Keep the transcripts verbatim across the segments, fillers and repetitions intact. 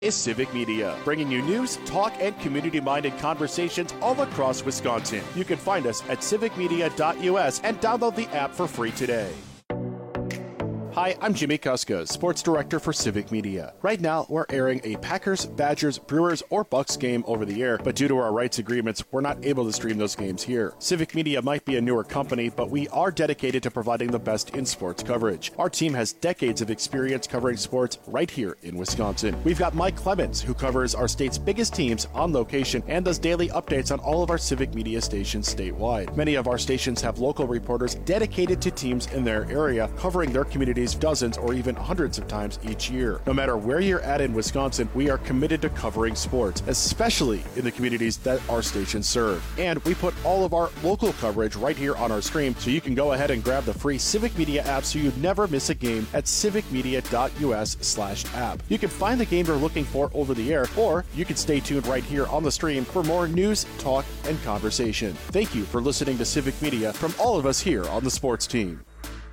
Is Civic Media, bringing you news, talk, and community-minded conversations all across Wisconsin. You can find us at civic media dot U S and download the app for free today. Hi, I'm Jimmy Kuska, Sports Director for Civic Media. Right now, we're airing a Packers, Badgers, Brewers, or Bucks game over the air, but due to our rights agreements, we're not able to stream those games here. Civic Media might be a newer company, but we are dedicated to providing the best in sports coverage. Our team has decades of experience covering sports right here in Wisconsin. We've got Mike Clemens, who covers our state's biggest teams on location and does daily updates on all of our Civic Media stations statewide. Many of our stations have local reporters dedicated to teams in their area, covering their communities dozens or even hundreds of times each year. No matter where you're at in Wisconsin, we are committed to covering sports, especially in the communities that our stations serve. And we put all of our local coverage right here on our stream, so you can go ahead and grab the free Civic Media app so you never miss a game at civic media dot U S slash app. You can find the game you're looking for over the air, or you can stay tuned right here on the stream for more news, talk, and conversation. Thank you for listening to Civic Media from all of us here on the sports team.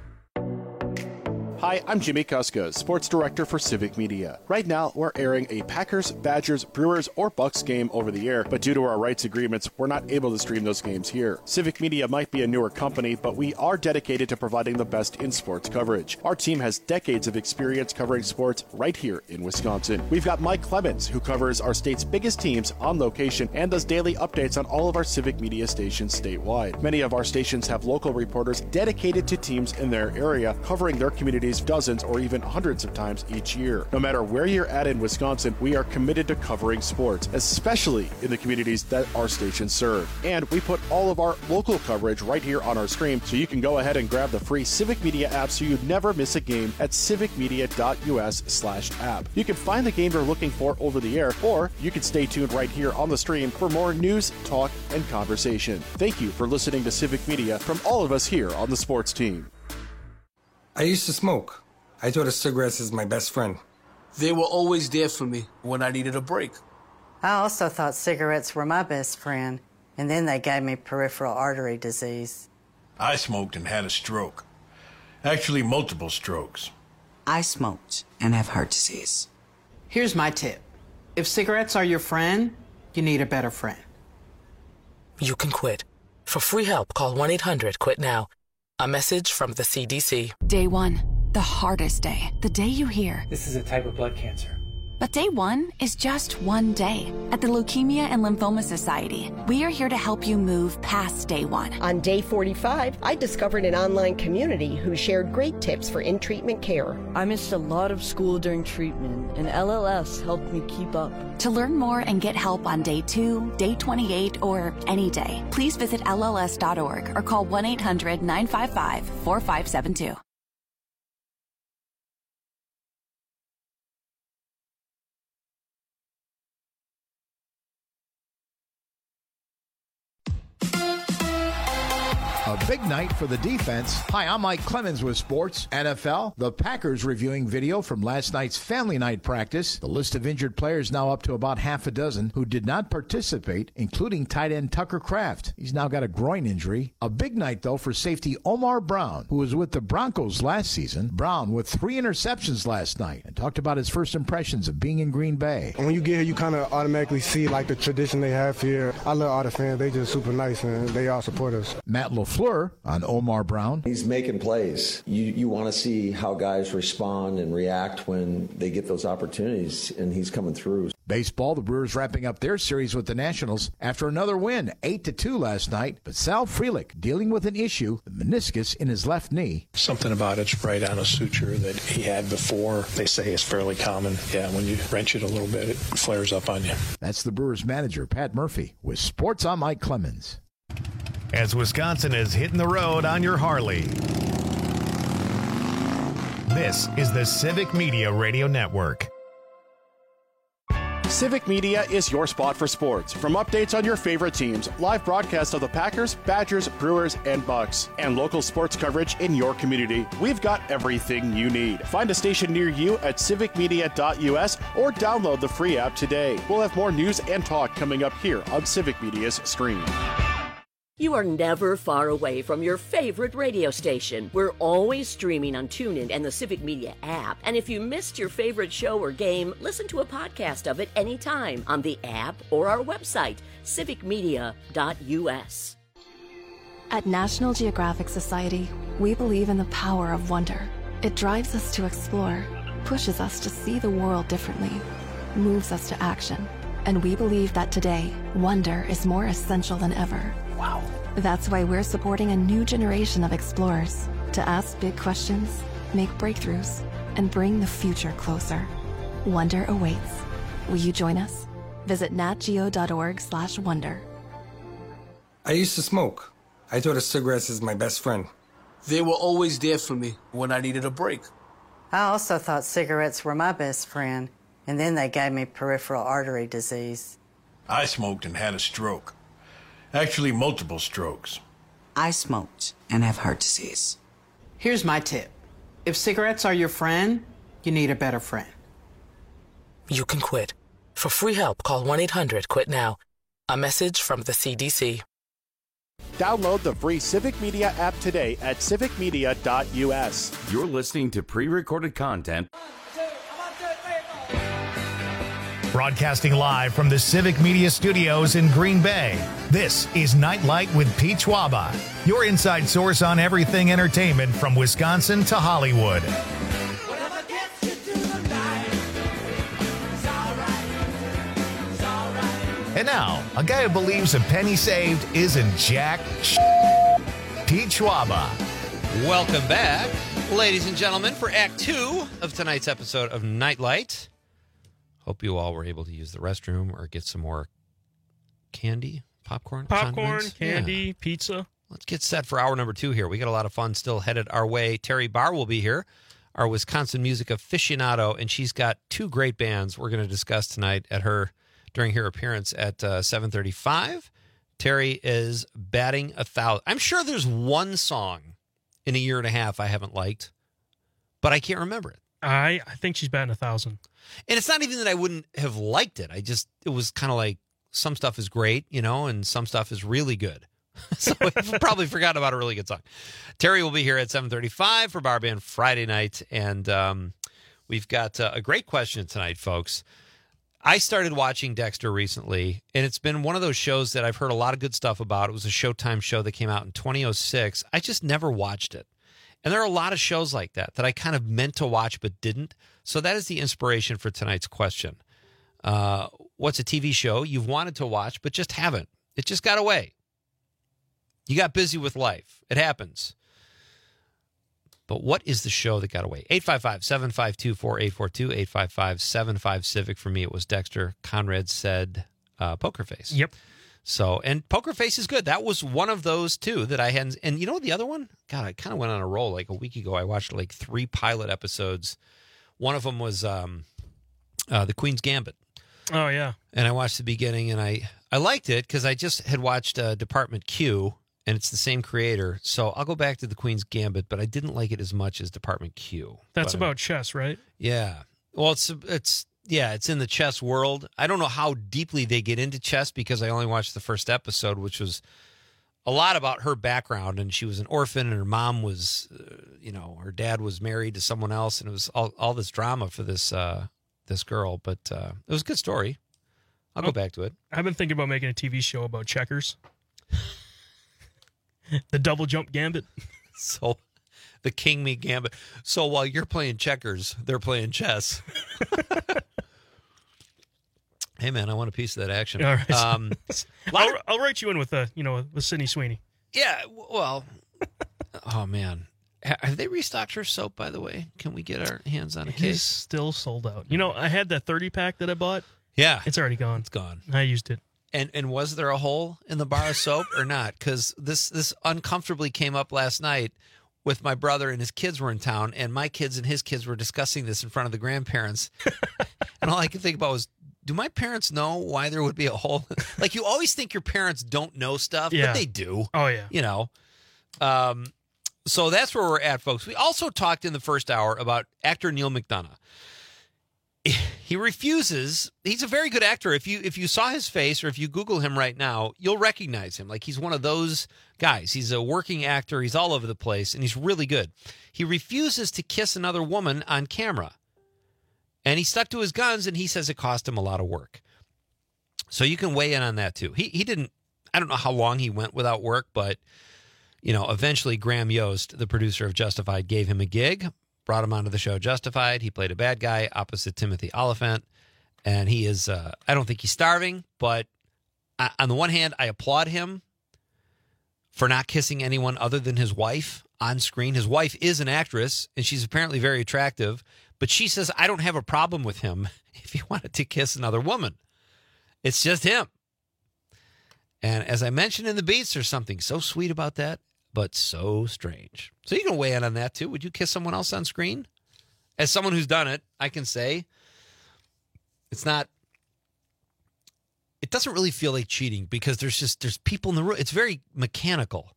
Hi, I'm Jimmy Kuska, Sports Director for Civic Media. Right now, we're airing a Packers, Badgers, Brewers, or Bucks game over the air, but due to our rights agreements, we're not able to stream those games here. Civic Media might be a newer company, but we are dedicated to providing the best in sports coverage. Our team has decades of experience covering sports right here in Wisconsin. We've got Mike Clemens, who covers our state's biggest teams on location and does daily updates on all of our Civic Media stations statewide. Many of our stations have local reporters dedicated to teams in their area, covering their communities dozens or even hundreds of times each year. No matter where you're at in Wisconsin, we are committed to covering sports, especially in the communities that our stations serve. And we put all of our local coverage right here on our stream, so you can go ahead and grab the free Civic Media app so you never miss a game at civic media dot U S slash app. You can find the game you're looking for over the air, or you can stay tuned right here on the stream for more news, talk, and conversation. Thank you for listening to Civic Media from all of us here on the sports team. I used to smoke. I thought of cigarettes as my best friend. They were always there for me when I needed a break. I also thought cigarettes were my best friend, and then they gave me peripheral artery disease. I smoked and had a stroke. Actually, multiple strokes. I smoked and have heart disease. Here's my tip. If cigarettes are your friend, you need a better friend. You can quit. For free help, call one eight hundred quit now. A message from the C D C. Day one, the hardest day. The day you hear, this is a type of blood cancer. But day one is just one day. At the Leukemia and Lymphoma Society, we are here to help you move past day one. On day forty-five, I discovered an online community who shared great tips for in-treatment care. I missed a lot of school during treatment, and L L S helped me keep up. To learn more and get help on day two, day twenty-eight, or any day, please visit L L S dot org or call one eight hundred nine five five four five seven two. A big night for the defense. Hi, I'm Mike Clemens with Sports. N F L, the Packers reviewing video from last night's family night practice. The list of injured players now up to about half a dozen who did not participate, including tight end Tucker Kraft. He's now got a groin injury. A big night, though, for safety Omar Brown, who was with the Broncos last season. Brown with three interceptions last night and talked about his first impressions of being in Green Bay. When you get here, you kind of automatically see, like, the tradition they have here. I love all the fans. They just super nice, and they all support us. Matt LaFleur on Omar Brown. He's making plays. You you want to see how guys respond and react when they get those opportunities, and he's coming through. Baseball, the Brewers wrapping up their series with the Nationals after another win, eight to two last night. But Sal Frelick dealing with an issue, the meniscus in his left knee. Something about it's right on a suture that he had before. They say it's fairly common. Yeah, when you wrench it a little bit, it flares up on you. That's the Brewers manager, Pat Murphy, with Sports. I'm Mike Clemens. As Wisconsin is hitting the road on your Harley. This is the Civic Media Radio Network. Civic Media is your spot for sports. From updates on your favorite teams, live broadcasts of the Packers, Badgers, Brewers, and Bucks, and local sports coverage in your community, we've got everything you need. Find a station near you at civic media dot U S or download the free app today. We'll have more news and talk coming up here on Civic Media's stream. You are never far away from your favorite radio station. We're always streaming on TuneIn and the Civic Media app. And if you missed your favorite show or game, listen to a podcast of it anytime on the app or our website, civic media dot u s. At National Geographic Society, we believe in the power of wonder. It drives us to explore, pushes us to see the world differently, moves us to action. And we believe that today, wonder is more essential than ever. Wow. That's why we're supporting a new generation of explorers to ask big questions, make breakthroughs, and bring the future closer. Wonder awaits. Will you join us? Visit natgeo.org slash wonder. I used to smoke. I thought of cigarettes as my best friend. They were always there for me when I needed a break. I also thought cigarettes were my best friend, and then they gave me peripheral artery disease. I smoked and had a stroke. Actually, multiple strokes. I smoked and have heart disease. Here's my tip. If cigarettes are your friend, you need a better friend. You can quit. For free help, call one eight hundred quit now. A message from the C D C. Download the free Civic Media app today at civic media dot u s. You're listening to pre-recorded content. Broadcasting live from the Civic Media Studios in Green Bay, this is Nightlight with Pete Schwaba, your inside source on everything entertainment from Wisconsin to Hollywood. And now, a guy who believes a penny saved isn't jack sh- Pete Schwaba. Welcome back, ladies and gentlemen, for Act Two of tonight's episode of Nightlight. Hope you all were able to use the restroom or get some more candy, popcorn, popcorn, condiments. candy, yeah. pizza. Let's get set for hour number two here. We got a lot of fun still headed our way. Terry Barr will be here, our Wisconsin music aficionado, and she's got two great bands we're going to discuss tonight at her during her appearance at uh, seven thirty-five. Terry is batting a thousand. I'm sure there's one song in a year and a half I haven't liked, but I can't remember it. I, I think she's batting a thousand. And it's not even that I wouldn't have liked it. I just, it was kind of like some stuff is great, you know, and some stuff is really good. So I've probably forgotten about a really good song. Terry will be here at seven thirty-five for Bar Band Friday night. And um, we've got uh, a great question tonight, folks. I started watching Dexter recently, and it's been one of those shows that I've heard a lot of good stuff about. It was a Showtime show that came out in two thousand six. I just never watched it. And there are a lot of shows like that that I kind of meant to watch but didn't. So that is the inspiration for tonight's question. Uh, what's a T V show you've wanted to watch but just haven't? It just got away. You got busy with life. It happens. But what is the show that got away? eight five five, seven five two, four eight four two, eight five five, seven five Civic. For me, it was Dexter. Conrad said uh, Poker Face. Yep. So, and Poker Face is good. That was one of those, too, that I hadn't. And you know what the other one? God, I kind of went on a roll. Like a week ago, I watched like three pilot episodes. One of them was um, uh, The Queen's Gambit. Oh, yeah. And I watched the beginning, and I, I liked it because I just had watched uh, Department Q, and it's the same creator. So I'll go back to The Queen's Gambit, but I didn't like it as much as Department Q. That's but, about chess, right? Yeah. Well, it's it's yeah, it's in the chess world. I don't know how deeply they get into chess because I only watched the first episode, which was a lot about her background. And she was an orphan, and her mom was, uh, you know, her dad was married to someone else, and it was all, all this drama for this uh, this girl. But uh, it was a good story. I'll well, go back to it. I've been thinking about making a T V show about checkers. The double jump gambit. So, the king me gambit. So while you're playing checkers, they're playing chess. Hey man, I want a piece of that action. All right. Um, I'll, I'll write you in with uh, you know, with Sydney Sweeney. Yeah. Well. Oh man, have they restocked her soap? By the way, can we get our hands on a it case? Is still sold out. You know, I had that thirty pack that I bought. Yeah, it's already gone. It's gone. I used it. And and was there a hole in the bar of soap or not? Because this this uncomfortably came up last night with my brother, and his kids were in town, and my kids and his kids were discussing this in front of the grandparents. And all I could think about was, do my parents know why there would be a hole? Like, you always think your parents don't know stuff, yeah. but they do. Oh, yeah. You know. Um, so that's where we're at, folks. We also talked in the first hour about actor Neal McDonough. he refuses. He's a very good actor. If you if you saw his face or if you Google him right now, you'll recognize him. Like, he's one of those guys. He's a working actor. He's all over the place, and he's really good. He refuses to kiss another woman on camera. And he stuck to his guns, and he says it cost him a lot of work. So you can weigh in on that, too. He he didn't, I don't know how long he went without work, but, you know, eventually Graham Yost, the producer of Justified, gave him a gig. Brought him onto the show Justified. He played a bad guy opposite Timothy Olyphant. And he is, uh, I don't think he's starving, but I, on the one hand, I applaud him for not kissing anyone other than his wife on screen. His wife is an actress, and she's apparently very attractive, but she says, I don't have a problem with him if he wanted to kiss another woman. It's just him. And as I mentioned in the Beats, there's something so sweet about that, but so strange. So you can weigh in on that, too. Would you kiss someone else on screen? As someone who's done it, I can say it's not, it doesn't really feel like cheating because there's just, there's people in the room. It's very mechanical.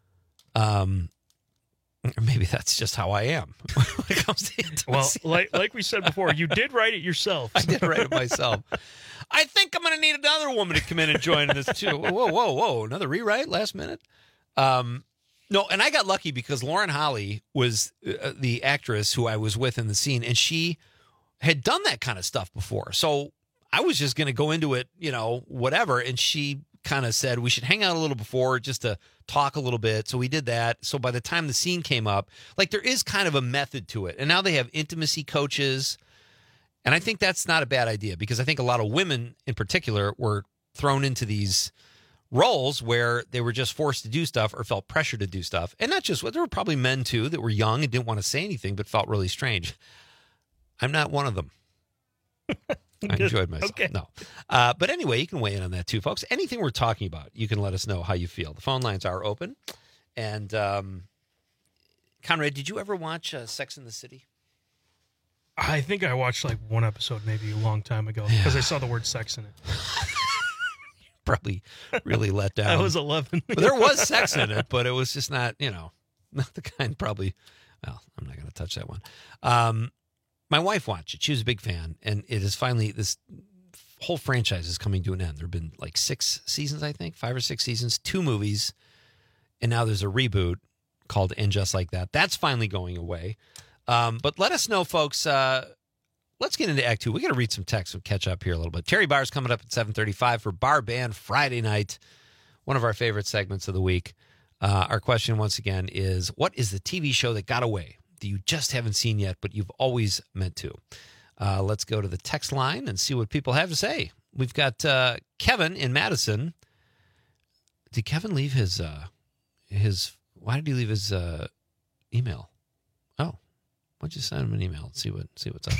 Um, or maybe that's just how I am when it comes to intimacy. Well, like, like we said before, you did write it yourself. I did write it myself. I think I'm going to need another woman to come in and join this, too. Whoa, whoa, whoa. Another rewrite last minute? Um, No, and I got lucky because Lauren Holly was uh, the actress who I was with in the scene, and she had done that kind of stuff before. So I was just going to go into it, you know, whatever. And she kind of said we should hang out a little before just to talk a little bit. So we did that. So by the time the scene came up, like, there is kind of a method to it. And now they have intimacy coaches. And I think that's not a bad idea because I think a lot of women in particular were thrown into these roles where they were just forced to do stuff or felt pressure to do stuff. And not just, well, there were probably men too that were young and didn't want to say anything but felt really strange. I'm not one of them. I enjoyed myself. Okay. No. Uh, but anyway, you can weigh in on that too, folks. Anything we're talking about, you can let us know how you feel. The phone lines are open. And um, Conrad, did you ever watch uh, Sex and the City? I think I watched like one episode maybe a long time ago because yeah. I saw the word sex in it. Probably really let down. I was eleven. Well, there was sex in it, but it was just not, you know, not the kind probably, well, I'm not going to touch that one. Um, my wife watched it. She was a big fan, and it is finally, this whole franchise is coming to an end. There have been like six seasons, I think, five or six seasons, two movies, and now there's a reboot called And Just Like That. That's finally going away. Um, but let us know, folks. Uh, let's get into Act Two. We got to read some text and catch up here a little bit. Terry Barr's coming up at seven thirty-five for Bar Band Friday night, one of our favorite segments of the week. Uh, our question, once again, is what is the T V show that got away that you just haven't seen yet, but you've always meant to? Uh, let's go to the text line and see what people have to say. We've got uh, Kevin in Madison. Did Kevin leave his, uh, his, why did he leave his uh, email? Oh, why don't you send him an email and see what, see what's up?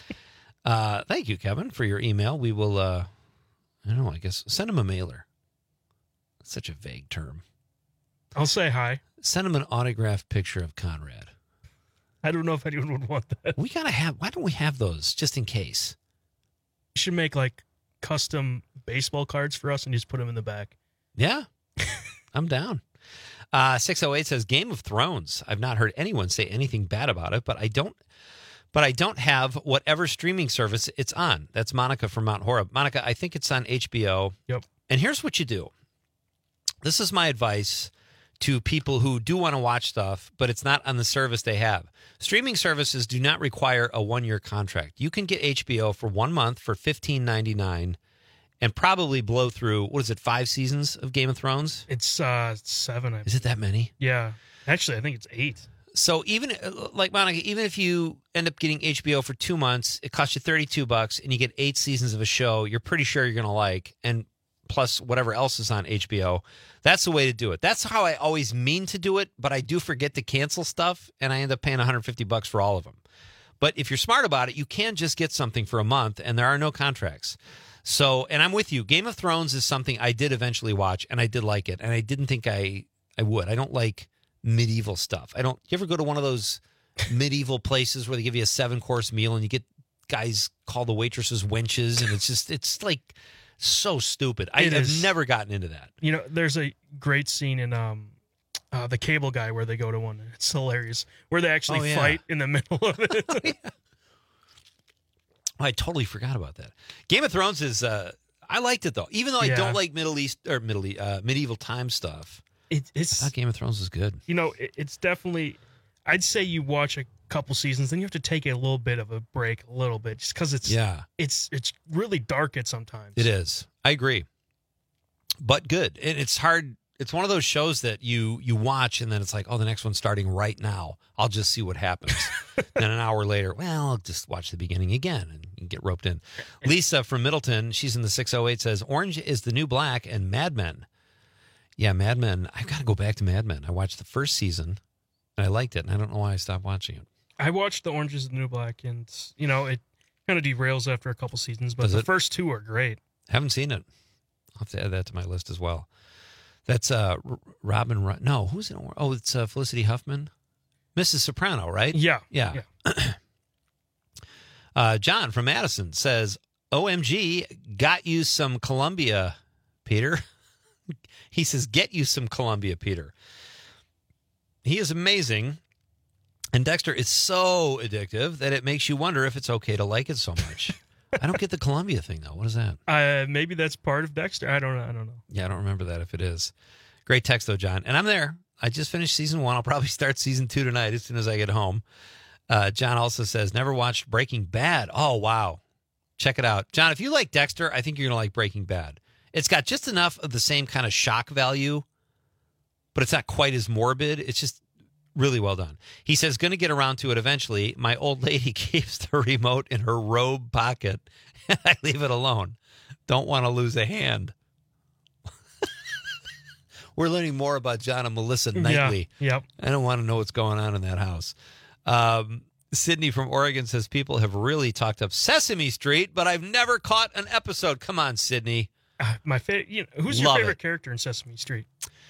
uh, thank you, Kevin, for your email. We will, uh, I don't know, I guess, send him a mailer. That's such a vague term. I'll say hi. Send him an autographed picture of Conrad. I don't know if anyone would want that. We gotta have, why don't we have those just in case? You should make like custom baseball cards for us and just put them in the back. Yeah, I'm down. Uh, six oh eight says Game of Thrones. I've not heard anyone say anything bad about it, but I don't, but I don't have whatever streaming service it's on. That's Monica from Mount Horeb. Monica, I think it's on H B O. Yep. And here's what you do. This is my advice to people who do want to watch stuff, but it's not on the service they have. Streaming services do not require a one-year contract. You can get H B O for one month for fifteen ninety-nine and probably blow through, what is it, five seasons of Game of Thrones? It's uh, seven. I is it that many? Yeah. Actually, I think it's eight. So even, like Monica, even if you end up getting H B O for two months, it costs you thirty-two bucks and you get eight seasons of a show you're pretty sure you're going to like, and plus whatever else is on H B O. That's the way to do it. That's how I always mean to do it, but I do forget to cancel stuff, and I end up paying one hundred fifty bucks for all of them. But if you're smart about it, you can just get something for a month, and there are no contracts. So, and I'm with you. Game of Thrones is something I did eventually watch, and I did like it, and I didn't think I, I would. I don't like medieval stuff. I don't. You ever go to one of those medieval places where they give you a seven-course meal, and you get guys call the waitresses wenches, and it's just, it's like so stupid. I, I've never gotten into that. You know, there's a great scene in um, uh, The Cable Guy where they go to one. It's hilarious. Where they actually oh, yeah. fight in the middle of it. Oh, yeah. I totally forgot about that. Game of Thrones is. Uh, I liked it though, even though I Yeah. don't like Middle East or Middle East, uh, medieval time stuff. It, it's I thought Game of Thrones was good. You know, it, it's definitely. I'd say you watch a couple seasons, then you have to take a little bit of a break, a little bit, just because it's Yeah. it's it's really dark at sometimes. It is. I agree. But good. And it's hard. It's one of those shows that you you watch and then it's like, oh, the next one's starting right now. I'll just see what happens. Then an hour later, well, I'll just watch the beginning again and, and get roped in. Lisa from Middleton, she's in the six oh eight, says, Orange is the New Black and Mad Men. Yeah, Mad Men. I've got to go back to Mad Men. I watched the first season and I liked it, and I don't know why I stopped watching it. I watched The Orange is the New Black, and you know it kind of derails after a couple seasons, but Does the it? first two are great. Haven't seen it. I'll have to add that to my list as well. That's uh, R- Robin. Ru- no, who's in? Oh, it's uh, Felicity Huffman, Missus Soprano, right? Yeah, yeah. uh, John from Madison says, "O M G, got you some Columbia, Peter." He says, "Get you some Columbia, Peter." He is amazing, and Dexter is so addictive that it makes you wonder if it's okay to like it so much. I don't get the Columbia thing though. What is that? Uh, maybe that's part of Dexter. I don't know. I don't know. Yeah, I don't remember that if it is. Great text, though, John. And I'm there. I just finished season one. I'll probably start season two tonight as soon as I get home. Uh, John also says, never watched Breaking Bad. Oh, wow. Check it out. John, if you like Dexter, I think you're going to like Breaking Bad. It's got just enough of the same kind of shock value, but it's not quite as morbid. It's just really well done. He says, going to get around to it eventually. My old lady keeps the remote in her robe pocket, and I leave it alone. Don't want to lose a hand. We're learning more about John and Melissa nightly. Yeah, yep. I don't want to know what's going on in that house. Um, Sydney from Oregon says, people have really talked up Sesame Street, but I've never caught an episode. Come on, Sydney. Uh, my favorite. You know, who's Love your favorite it. character in Sesame Street?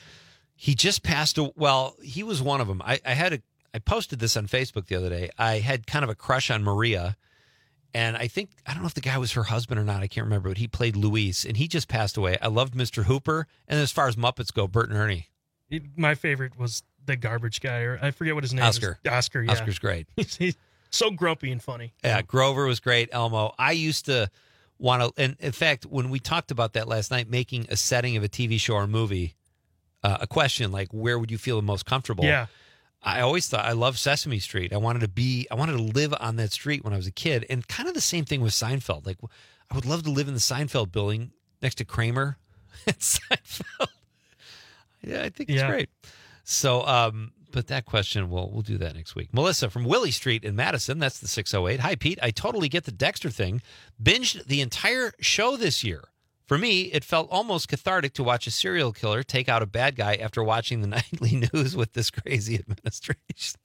He just passed. A, well, he was one of them. I, I had a. I posted this on Facebook the other day. I had kind of a crush on Maria, and I think I don't know if the guy was her husband or not. I can't remember, but he played Luis, and he just passed away. I loved Mister Hooper, and as far as Muppets go, Bert and Ernie. It, my favorite was the garbage guy, or I forget what his name Oscar. is. Oscar. Yeah. Oscar's great. he's, he's so grumpy and funny. Yeah, Grover was great. Elmo. I used to want to, and in fact, when we talked about that last night, making a setting of a T V show or movie, uh, a question like, where would you feel the most comfortable? Yeah. I always thought I loved Sesame Street. I wanted to be, I wanted to live on that street when I was a kid, and kind of the same thing with Seinfeld. Like, I would love to live in the Seinfeld building next to Kramer at Seinfeld. Yeah, I think it's Yeah. great. So, um, but that question, we'll we'll do that next week. Melissa from Willie Street in Madison, that's the six oh eight. Hi, Pete. I totally get the Dexter thing. Binged the entire show this year. For me, it felt almost cathartic to watch a serial killer take out a bad guy after watching the nightly news with this crazy administration.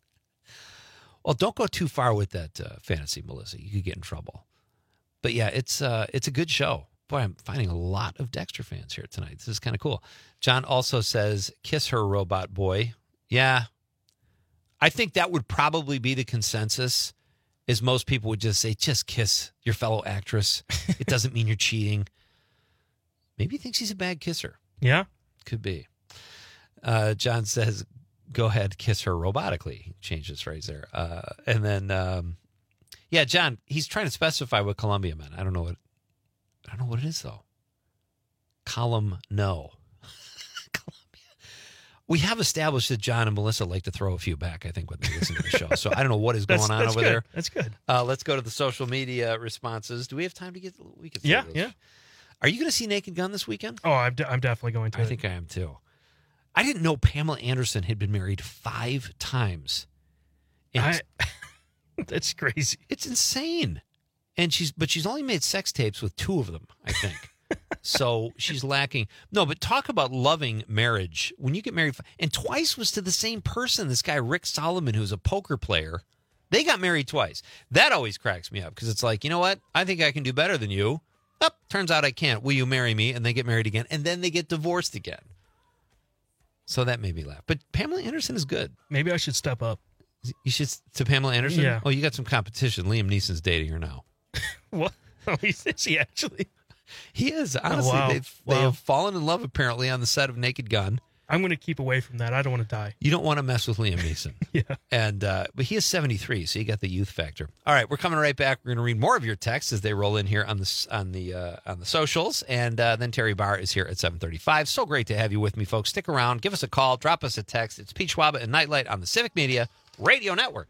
Well, don't go too far with that uh, fantasy, Melissa. You could get in trouble. But yeah, it's uh, it's a good show. Boy, I'm finding a lot of Dexter fans here tonight. This is kind of cool. John also says, kiss her, robot boy. Yeah. I think that would probably be the consensus, is most people would just say, just kiss your fellow actress. It doesn't mean you're cheating. Maybe he thinks he's a bad kisser. Yeah. Could be. Uh, John says, go ahead, kiss her robotically. He changed his phrase there. Uh, and then, um, yeah, John, he's trying to specify what Columbia meant. I don't know what, I don't know what it is, though. Column no. We have established that John and Melissa like to throw a few back, I think, when they listen to the show. So I don't know what is going That's- on that's over good. there. That's good. Uh, let's go to the social media responses. Do we have time to get? We can. Yeah, those. yeah. Are you going to see Naked Gun this weekend? Oh, I'm, de- I'm definitely going to. I it. think I am too. I didn't know Pamela Anderson had been married five times. And I, that's crazy. It's insane. And she's, but she's only made sex tapes with two of them, I think. So she's lacking. No, but talk about loving marriage. When you get married, and twice was to the same person. This guy, Rick Solomon, who's a poker player. They got married twice. That always cracks me up because it's like, you know what? I think I can do better than you. Oh, turns out I can't. Will you marry me? And they get married again. And then they get divorced again. So that made me laugh. But Pamela Anderson is good. Maybe I should step up. You should, to Pamela Anderson? Yeah. Oh, you got some competition. Liam Neeson's dating her now. What? Oh, is he actually? He is. Honestly, Oh, wow. they've, they Wow. have fallen in love apparently on the set of Naked Gun. I'm going to keep away from that. I don't want to die. You don't want to mess with Liam Neeson. Yeah. And uh, but he is seventy-three, so you got the youth factor. All right, we're coming right back. We're going to read more of your texts as they roll in here on the on the uh, on the socials, and uh, then Terry Barr is here at seven thirty-five. So great to have you with me, folks. Stick around. Give us a call. Drop us a text. It's Pete Schwaba and Nightlight on the Civic Media Radio Network.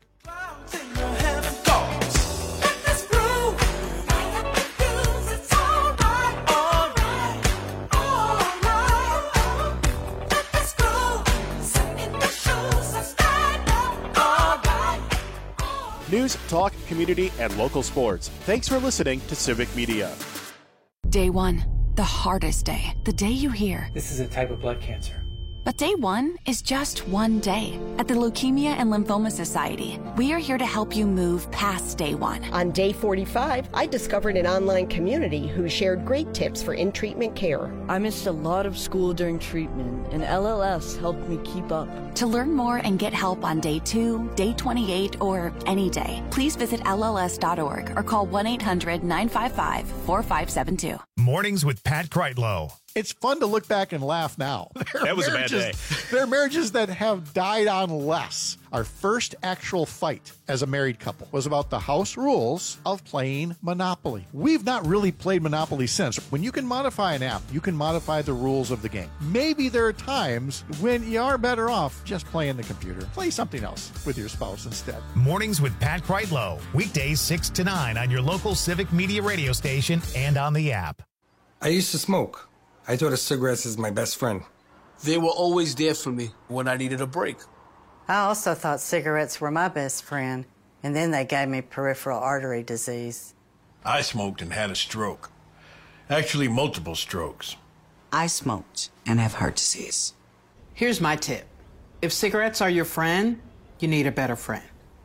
News, talk, community, and local sports. Thanks for listening to Civic Media. Day one, the hardest day. The day you hear. This is a type of blood cancer. But day one is just one day. At the Leukemia and Lymphoma Society, we are here to help you move past day one. On day forty-five, I discovered an online community who shared great tips for in-treatment care. I missed a lot of school during treatment, and L L S helped me keep up. To learn more and get help on day two, day twenty-eight, or any day, please visit L L S dot org or call one eight hundred nine five five four five seven two. Mornings with Pat Kreitlow. It's fun to look back and laugh now. That was a bad day. There are marriages that have died on less. Our first actual fight as a married couple was about the house rules of playing Monopoly. We've not really played Monopoly since. When you can modify an app, you can modify the rules of the game. Maybe there are times when you are better off just playing the computer. Play something else with your spouse instead. Mornings with Pat Kreitlow. Weekdays six to nine on your local Civic Media radio station and on the app. I used to smoke. I thought of cigarettes as my best friend. They were always there for me when I needed a break. I also thought cigarettes were my best friend, and then they gave me peripheral artery disease. I smoked and had a stroke. Actually, multiple strokes. I smoked and have heart disease. Here's my tip. If cigarettes are your friend, you need a better friend.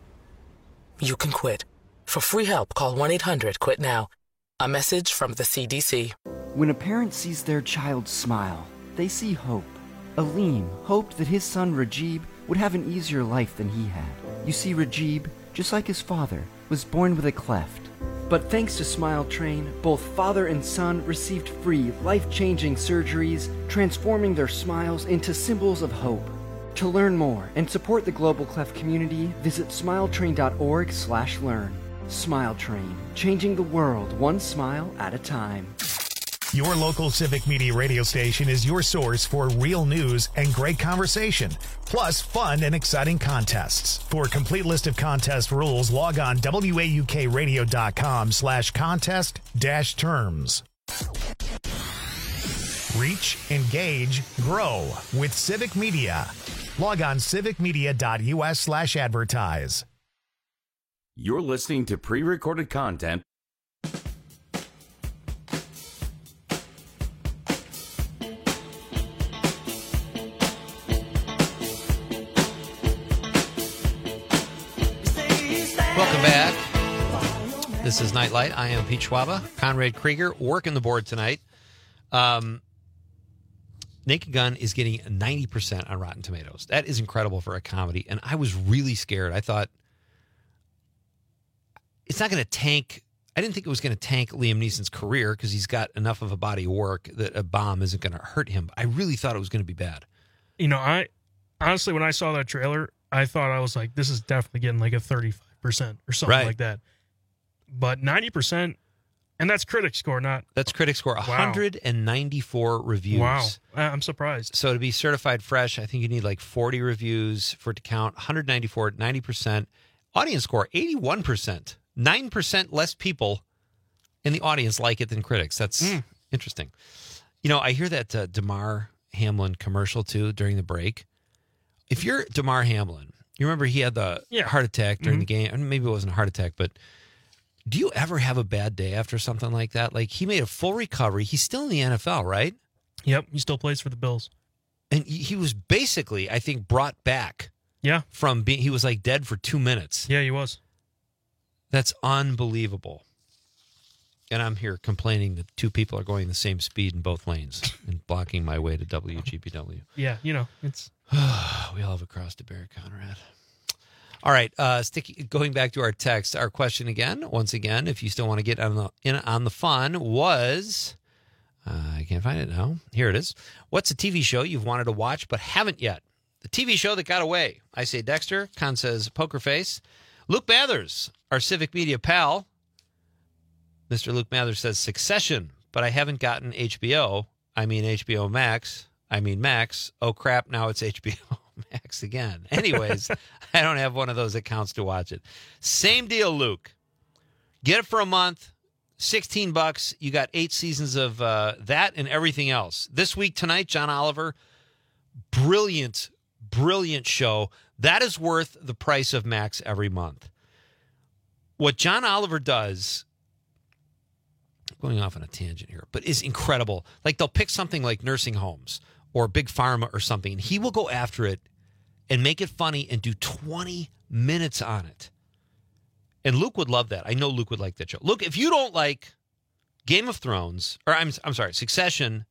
You can quit. For free help, call one eight hundred quit now. A message from the C D C. When a parent sees their child smile, they see hope. Aleem hoped that his son Rajib would have an easier life than he had. You see, Rajib, just like his father, was born with a cleft. But thanks to Smile Train, both father and son received free, life-changing surgeries, transforming their smiles into symbols of hope. To learn more and support the Global Cleft community, visit smiletrain.org slash learn. Smile Train, changing the world one smile at a time. Your local Civic Media radio station is your source for real news and great conversation, plus fun and exciting contests. For a complete list of contest rules, log on waukradio.com slash contest dash terms. Reach, engage, grow with Civic Media. Log on civicmedia.us slash advertise. You're listening to pre-recorded content. Welcome back. This is Nightlight. I am Pete Schwaba. Conrad Krieger working the board tonight. Um, Naked Gun is getting ninety percent on Rotten Tomatoes. That is incredible for a comedy, and I was really scared. I thought it's not going to tank. I didn't think it was going to tank Liam Neeson's career because he's got enough of a body of work that a bomb isn't going to hurt him. I really thought it was going to be bad. You know, I honestly, when I saw that trailer, I thought I was like, this is definitely getting like a thirty-five percent or something Right. like that. But ninety percent, and that's critic score, not... That's critic score, one hundred ninety-four reviews. Wow. I'm surprised. So to be certified fresh, I think you need like forty reviews for it to count. one hundred ninety-four, ninety percent. Audience score, eighty-one percent. nine percent less people in the audience like it than critics. That's mm. interesting. You know, I hear that uh, Damar Hamlin commercial too during the break. If you're Damar Hamlin, you remember he had the yeah. heart attack during mm-hmm. the game. And maybe it wasn't a heart attack, but do you ever have a bad day after something like that? Like, he made a full recovery. He's still in the N F L, right? Yep, he still plays for the Bills. And he was basically, I think, brought back. Yeah. From being, he was like dead for two minutes. Yeah, he was. That's unbelievable. And I'm here complaining that two people are going the same speed in both lanes and blocking my way to W G B W. Yeah, you know, it's... we all have a cross to bear, Conrad. All right, uh, stick, going back to our text, our question again, once again, if you still want to get on the, in on the fun, was Uh, I can't find it now. Here it is. What's a T V show you've wanted to watch but haven't yet? The T V show that got away. I say Dexter. Con says Poker Face. Luke Mathers, our Civic Media pal. Mister Luke Mathers says Succession, but I haven't gotten H B O. I mean H B O Max. I mean Max. Oh, crap. Now it's H B O Max again. Anyways, I don't have one of those accounts to watch it. Same deal, Luke. Get it for a month. sixteen bucks. You got eight seasons of uh, that and everything else. This week, tonight, John Oliver. Brilliant, brilliant show. That is worth the price of Max every month. What John Oliver does, going off on a tangent here, but is incredible. Like they'll pick something like nursing homes or Big Pharma or something, and he will go after it and make it funny and do twenty minutes on it. And Luke would love that. I know Luke would like that show. Luke, if you don't like Game of Thrones, or I'm I'm sorry, Succession,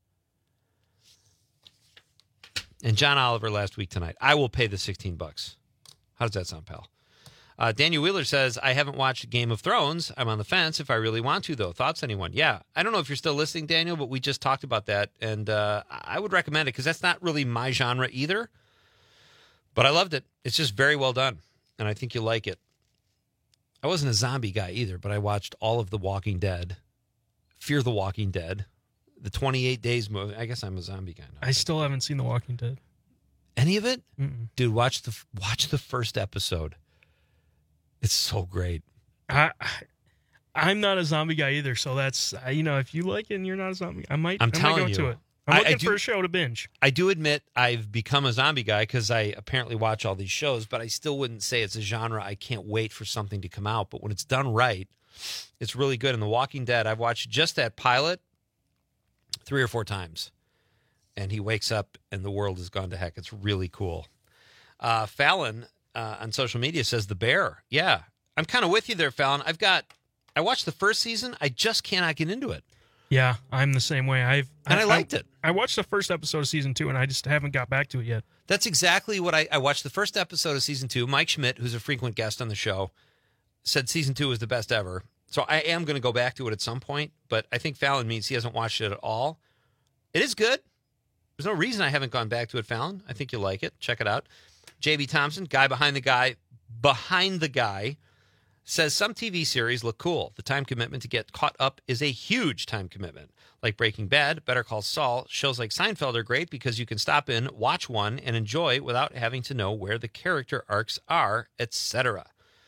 and John Oliver last week tonight, I will pay the sixteen bucks. How does that sound, pal? Uh, Daniel Wheeler says, I haven't watched Game of Thrones. I'm on the fence if I really want to, though. Thoughts, anyone? Yeah. I don't know if you're still listening, Daniel, but we just talked about that, and uh, I would recommend it because that's not really my genre either. But I loved it. It's just very well done, and I think you'll like it. I wasn't a zombie guy either, but I watched all of The Walking Dead, Fear the Walking Dead, the twenty-eight Days movie. I guess I'm a zombie guy now. I still haven't seen The Walking Dead. Any of it? Mm-mm. Dude, watch the watch the first episode. It's so great. I, I I'm not a zombie guy either, so that's uh, you know, if you like it and you're not a zombie, I might. I'm I telling might go you, to it. I'm I- looking I do- for a show to binge. I do admit I've become a zombie guy because I apparently watch all these shows, but I still wouldn't say it's a genre I can't wait for something to come out. But when it's done right, it's really good. And The Walking Dead, I've watched just that pilot three or four times. And he wakes up and the world has gone to heck. It's really cool. Uh, Fallon uh, on social media says The Bear. Yeah, I'm kind of with you there, Fallon. I've got, I watched the first season. I just cannot get into it. Yeah, I'm the same way. I've And I liked it. I watched the first episode of season two, and I just haven't got back to it yet. That's exactly what I, I watched the first episode of season two. Mike Schmidt, who's a frequent guest on the show, said season two was the best ever. So I am going to go back to it at some point, but I think Fallon means he hasn't watched it at all. It is good. There's no reason I haven't gone back to it, Fallon. I think you'll like it. Check it out. J B Thompson, guy behind the guy, behind the guy, says some T V series look cool. The time commitment to get caught up is a huge time commitment. Like Breaking Bad, Better Call Saul, shows like Seinfeld are great because you can stop in, watch one, and enjoy without having to know where the character arcs are, et cetera.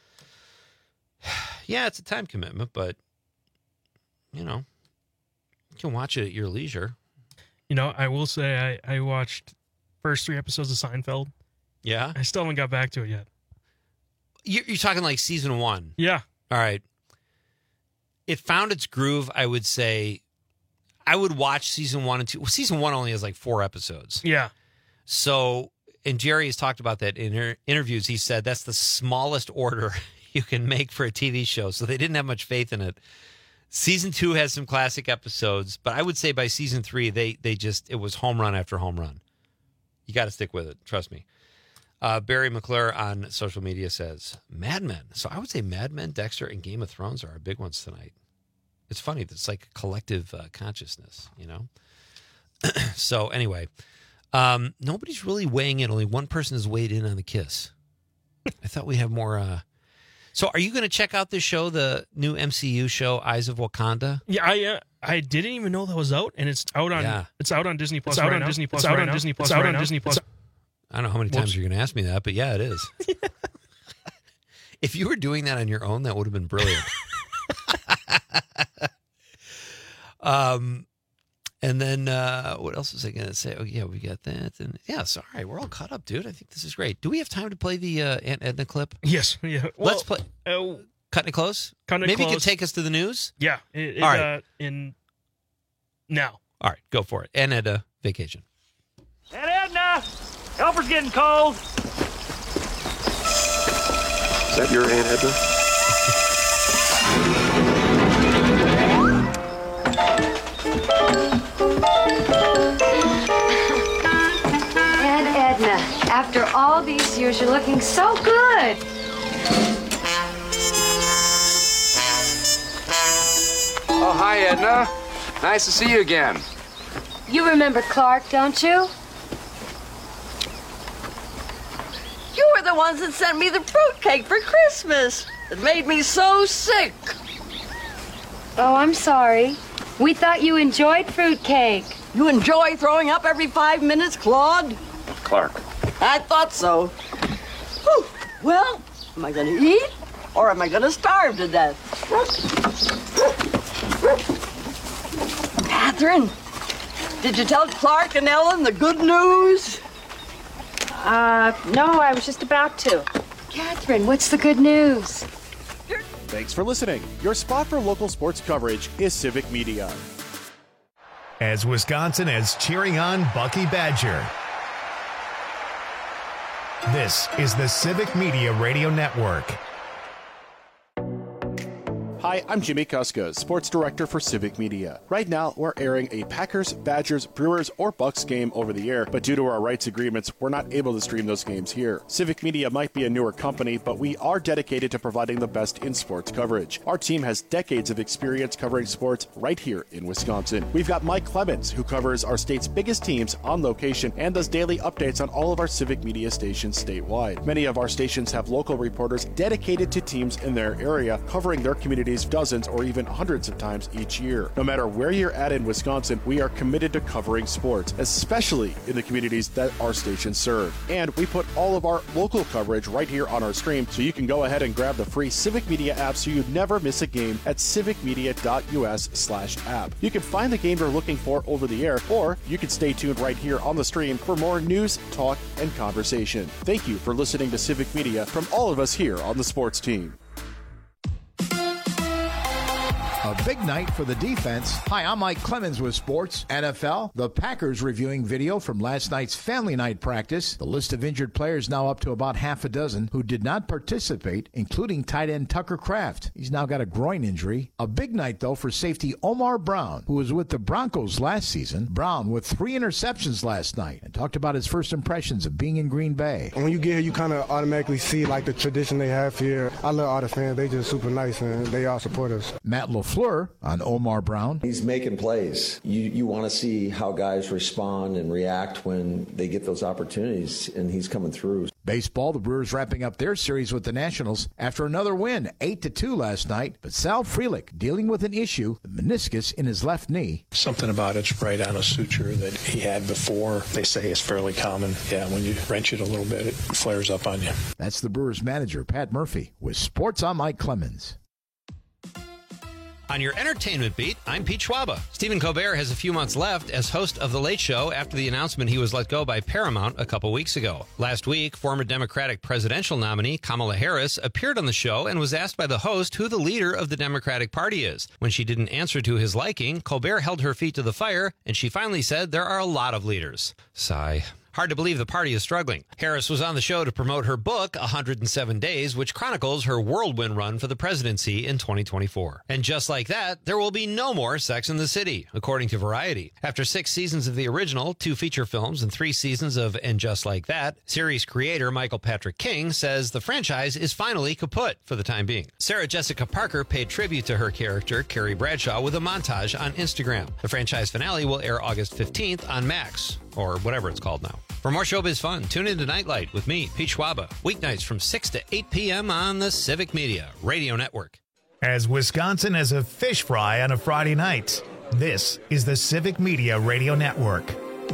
Yeah, it's a time commitment, but, you know, you can watch it at your leisure. You know, I will say I, I watched first three episodes of Seinfeld. Yeah? I still haven't got back to it yet. You're, you're talking like season one. Yeah. All right. It found its groove, I would say. I would watch season one and two. Well, season one only has like four episodes. Yeah. So, and Jerry has talked about that in her interviews. He said that's the smallest order you can make for a T V show. So they didn't have much faith in it. Season two has some classic episodes, but I would say by season three, they they just, it was home run after home run. You got to stick with it. Trust me. Uh, Barry McClure on social media says, Mad Men. So I would say Mad Men, Dexter, and Game of Thrones are our big ones tonight. It's funny. It's like a collective uh, consciousness, you know? So anyway, um, nobody's really weighing in. Only one person has weighed in on the kiss. I thought we'd have more. Uh... So are you going to check out this show, the new M C U show, Eyes of Wakanda? Yeah, I uh, I didn't even know that was out, and it's out on Yeah. it's out on Disney Plus. It's out right on now. Disney Plus. It's out right on now. Disney Plus. It's out right on now. Disney Plus. It's- I don't know how many times Whoops. you're going to ask me that, but yeah, it is. If you were doing that on your own, that would have been brilliant. um, and then uh, what else was I going to say? Oh, yeah, we got that. And yeah, sorry, we're all caught up, dude. I think this is great. Do we have time to play the uh, Aunt Edna clip? Yes. Yeah. Let's play. Uh, Cutting it close? Cutting it Maybe you close. could take us to the news? Yeah. It, it, All right. Uh, in now. All right, go for it. Aunt Edna vacation. Aunt Edna! Helper's getting cold. Is that your Aunt Edna? Aunt Edna, after all these years, you're looking so good. Oh, hi, Edna. Nice to see you again. You remember Clark, don't you? You were the ones that sent me the fruitcake for Christmas. It made me so sick. Oh, I'm sorry. We thought you enjoyed fruitcake. You enjoy throwing up every five minutes, Claude? Clark. I thought so. Whew. Well, am I going to eat or am I going to starve to death? Catherine, did you tell Clark and Ellen the good news? Uh, no, I was just about to. Catherine, what's the good news? Thanks for listening. Your spot for local sports coverage is Civic Media. As Wisconsin is cheering on Bucky Badger. This is the Civic Media Radio Network. Hi, I'm Jimmy Kuska, Sports Director for Civic Media. Right now, we're airing a Packers, Badgers, Brewers, or Bucks game over the air, but due to our rights agreements, we're not able to stream those games here. Civic Media might be a newer company, but we are dedicated to providing the best in sports coverage. Our team has decades of experience covering sports right here in Wisconsin. We've got Mike Clemens, who covers our state's biggest teams on location and does daily updates on all of our Civic Media stations statewide. Many of our stations have local reporters dedicated to teams in their area, covering their communities dozens or even hundreds of times each year. No matter where you're at in Wisconsin, we are committed to covering sports, especially in the communities that our stations serve. And we put all of our local coverage right here on our stream, so you can go ahead and grab the free Civic Media app so you never miss a game at civicmedia.us slash app. You can find the game you're looking for over the air, or you can stay tuned right here on the stream for more news, talk, and conversation. Thank you for listening to Civic Media from all of us here on the sports team. A big night for the defense. Hi, I'm Mike Clemens with Sports. N F L, the Packers reviewing video from last night's family night practice. The list of injured players now up to about half a dozen who did not participate, including tight end Tucker Kraft. He's now got a groin injury. A big night, though, for safety Omar Brown, who was with the Broncos last season. Brown with three interceptions last night and talked about his first impressions of being in Green Bay. When you get here, you kind of automatically see like the tradition they have here. I love all the fans. They just super nice and they all support us. Matt LaFleur on Omar Brown. He's making plays. You you want to see how guys respond and react when they get those opportunities, and he's coming through. Baseball, the Brewers wrapping up their series with the Nationals after another win, eight to two last night. But Sal Frelick dealing with an issue, the meniscus in his left knee. Something about it's right on a suture that he had before. They say it's fairly common. Yeah, when you wrench it a little bit, it flares up on you. That's the Brewers manager, Pat Murphy, with Sports. I'm Mike Clemens. On your entertainment beat, I'm Pete Schwaba. Stephen Colbert has a few months left as host of The Late Show after the announcement he was let go by Paramount a couple weeks ago. Last week, former Democratic presidential nominee Kamala Harris appeared on the show and was asked by the host who the leader of the Democratic Party is. When she didn't answer to his liking, Colbert held her feet to the fire, and she finally said there are a lot of leaders. Sigh. Hard to believe the party is struggling. Harris was on the show to promote her book, one hundred seven days, which chronicles her whirlwind run for the presidency in twenty twenty-four. And just like that, there will be no more Sex and the City, according to Variety. After six seasons of the original, two feature films, and three seasons of And Just Like That, series creator Michael Patrick King says the franchise is finally kaput for the time being. Sarah Jessica Parker paid tribute to her character, Carrie Bradshaw, with a montage on Instagram. The franchise finale will air August fifteenth on Max, or whatever it's called now. For more showbiz fun, tune in to Nightlight with me, Pete Schwaba, weeknights from six to eight p.m. on the Civic Media Radio Network. As Wisconsin has a fish fry on a Friday night, this is the Civic Media Radio Network.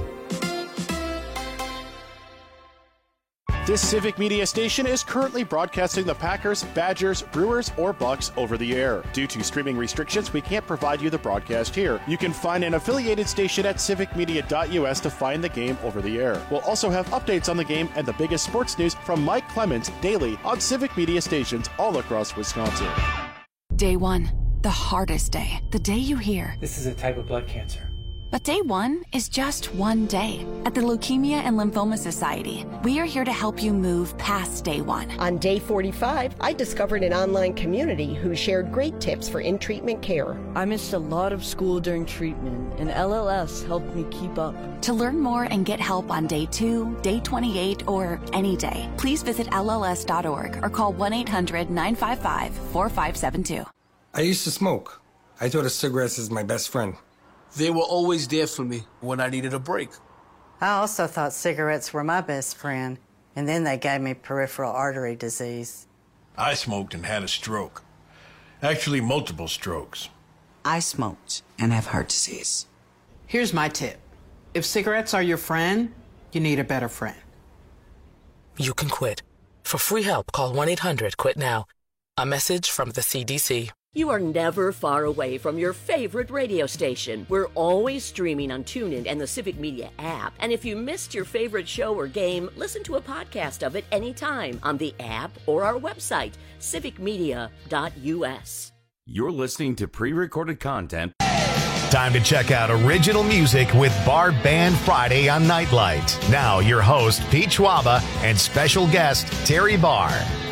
This Civic Media station is currently broadcasting the Packers, Badgers, Brewers, or Bucks over the air. Due to streaming restrictions, we can't provide you the broadcast here. You can find an affiliated station at civic media dot u s to find the game over the air. We'll also have updates on the game and the biggest sports news from Mike Clemens daily on Civic Media stations all across Wisconsin. Day one, the hardest day. The day you hear, this is a type of blood cancer. But day one is just one day. At the Leukemia and Lymphoma Society, we are here to help you move past day one. On day forty-five, I discovered an online community who shared great tips for in-treatment care. I missed a lot of school during treatment, and L L S helped me keep up. To learn more and get help on day two, day twenty-eight, or any day, please visit L L S dot org or call one eight hundred nine five five four five seven two. I used to smoke. I thought of cigarettes as my best friend. They were always there for me when I needed a break. I also thought cigarettes were my best friend, and then they gave me peripheral artery disease. I smoked and had a stroke. Actually, multiple strokes. I smoked and have heart disease. Here's my tip. If cigarettes are your friend, you need a better friend. You can quit. For free help, call one eight hundred quit now. A message from the C D C. You are never far away from your favorite radio station. We're always streaming on TuneIn and the Civic Media app. And if you missed your favorite show or game, listen to a podcast of it anytime on the app or our website, civic media dot u s. You're listening to pre-recorded content. Time to check out original music with Bar Band Friday on Nightlight. Now, your host, Pete Schwaba, and special guest, Terry Barr.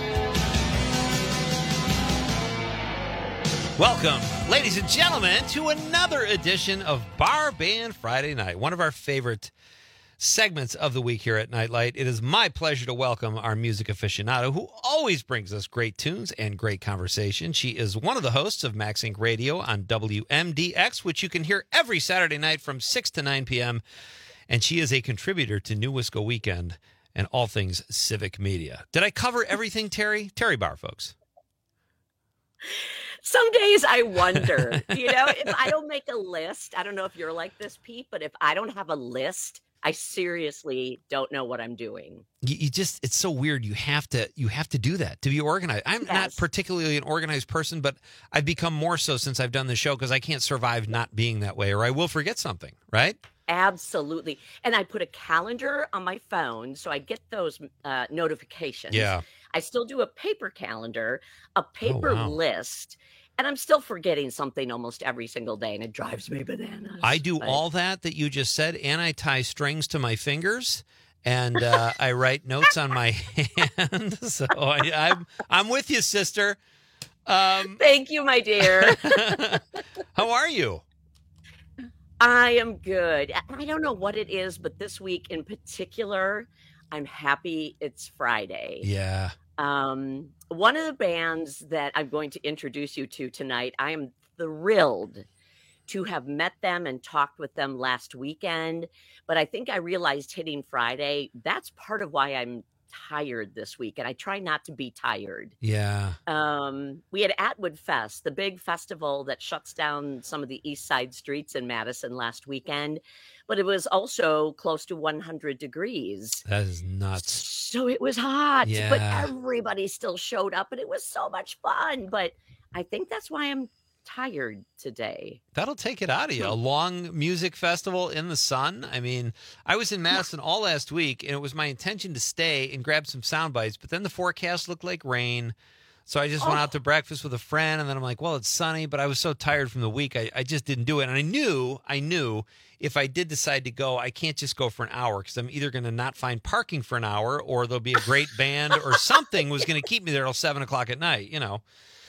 Welcome, ladies and gentlemen, to another edition of Bar Band Friday Night, one of our favorite segments of the week here at Nightlight. It is my pleasure to welcome our music aficionado who always brings us great tunes and great conversation. She is one of the hosts of Max Inc Radio on W M D X, which you can hear every Saturday night from six to nine p.m., and she is a contributor to New Wisco Weekend and all things Civic Media. Did I cover everything, Terry? Terry Barr, folks. Some days I wonder, you know, if I don't make a list, I don't know if you're like this, Pete, but if I don't have a list, I seriously don't know what I'm doing. You, you just, it's so weird. You have to, you have to do that to be organized. I'm yes. not particularly an organized person, but I've become more so since I've done the show because I can't survive not being that way or I will forget something, right? Absolutely. And I put a calendar on my phone so I get those uh, notifications. Yeah. I still do a paper calendar, a paper oh, wow. list, and I'm still forgetting something almost every single day, and it drives me bananas. I do but... all that that you just said, and I tie strings to my fingers, and uh, I write notes on my hand. So I, I'm I'm with you, sister. Um, Thank you, my dear. How are you? I am good. I don't know what it is, but this week in particular, I'm happy it's Friday. Yeah. Um, one of the bands that I'm going to introduce you to tonight, I am thrilled to have met them and talked with them last weekend. But I think I realized hitting Friday, that's part of why I'm tired this week. And I try not to be tired. Yeah. Um, we had Atwood Fest, the big festival that shuts down some of the East Side streets in Madison last weekend. But it was also close to one hundred degrees. That is nuts. So it was hot, yeah. but everybody still showed up and it was so much fun. But I think that's why I'm tired today. That'll take it out of you. A long music festival in the sun. I mean, I was in Madison all last week and it was my intention to stay and grab some sound bites, but then the forecast looked like rain. So I just oh. went out to breakfast with a friend, and then I'm like, well, it's sunny, but I was so tired from the week, I, I just didn't do it. And I knew, I knew if I did decide to go, I can't just go for an hour because I'm either going to not find parking for an hour or there'll be a great band or something was going to keep me there till seven o'clock at night, you know.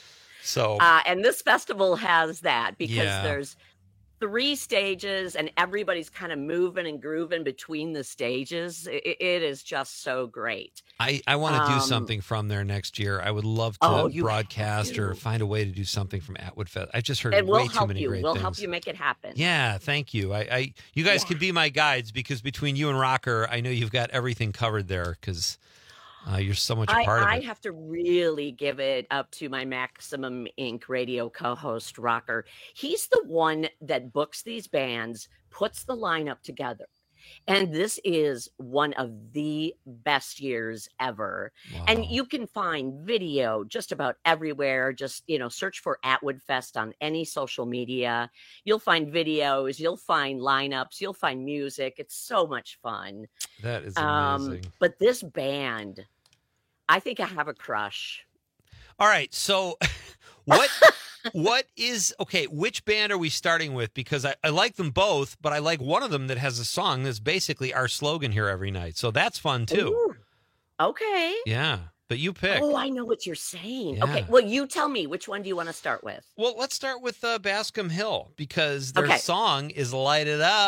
So, uh, and this festival has that because yeah. there's three stages and everybody's kind of moving and grooving between the stages. It, it is just so great. I, I want to um, do something from there next year. I would love to oh, broadcast or find a way to do something from Atwood Fest. I've just heard and way we'll too many you. great we'll things. We'll help you make it happen. Yeah, thank you. I, I you guys yeah. can be my guides because between you and Rocker, I know you've got everything covered there because uh, you're so much a I, part I of it. I have to really give it up to my Maximum Incorporated radio co-host, Rocker. He's the one that books these bands, puts the lineup together. And this is one of the best years ever. Wow. And you can find video just about everywhere. Just, you know, search for Atwood Fest on any social media. You'll find videos, you'll find lineups, you'll find music. It's so much fun. That is amazing. Um, but this band, I think I have a crush. All right. So what what is okay, which band are we starting with? Because I, I like them both, but I like one of them that has a song that's basically our slogan here every night. So that's fun too. Ooh, okay. Yeah. But you pick. Oh, I know what you're saying. Yeah. Okay. Well, you tell me, which one do you want to start with? Well, let's start with uh, Bascom Hill because their okay. song is Light It Up.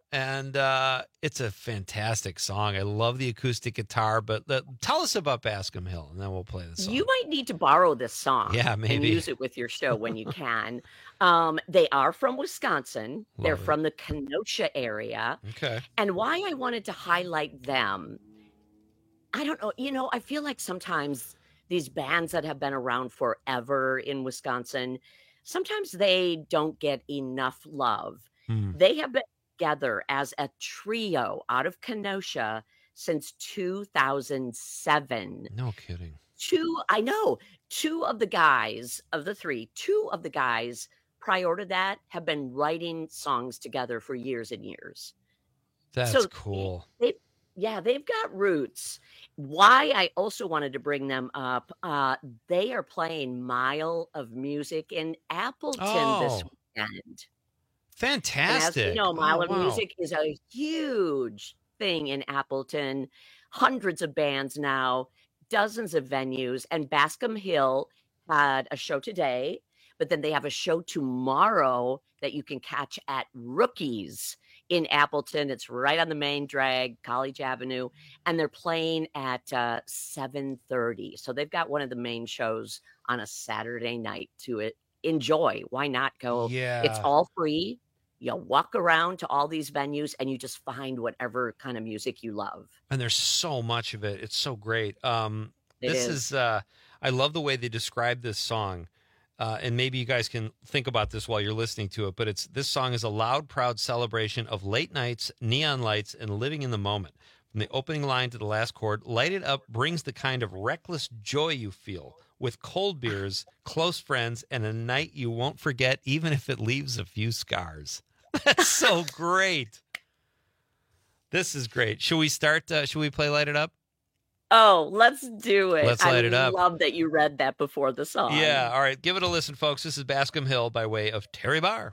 and uh, it's a fantastic song. I love the acoustic guitar, but the, tell us about Bascom Hill, and then we'll play the song. You might need to borrow this song Yeah, and maybe. use it with your show when you can. Um, they are from Wisconsin. They're Love it. from the Kenosha area. Okay. And why I wanted to highlight them, I don't know. You know, I feel like sometimes these bands that have been around forever in Wisconsin, sometimes they don't get enough love. Hmm. They have been together as a trio out of Kenosha since two thousand seven. No kidding. Two, I know, two of the guys of the three, two of the guys prior to that have been writing songs together for years and years. That's So cool. They, yeah, they've got roots. Why I also wanted to bring them up, uh, they are playing Mile of Music in Appleton this Oh. weekend. And as Fantastic. you know, Mile Oh, of wow. Music is a huge thing in Appleton. Hundreds of bands now, dozens of venues, and Bascom Hill had a show today, but then they have a show tomorrow that you can catch at Rookies in Appleton. It's right on the main drag, College Avenue, and they're playing at uh, seven thirty. So they've got one of the main shows on a Saturday night to it. Enjoy. Why not go? It's Yeah. all free. You walk around to all these venues and you just find whatever kind of music you love. And there's so much of it. It's so great. Um, It this is. is, uh, I love the way they describe this song. Uh, and maybe you guys can think about this while you're listening to it, but it's this song is a loud, proud celebration of late nights, neon lights, and living in the moment. From the opening line to the last chord, Light It Up brings the kind of reckless joy you feel with cold beers, close friends, and a night you won't forget, even if it leaves a few scars. That's so great. This is great. Should we start? Uh, should we play Light It Up? Oh, let's do it. Let's light I it up. love that you read that before the song. Yeah. All right. Give it a listen, folks. This is Bascom Hill by way of Terry Barr.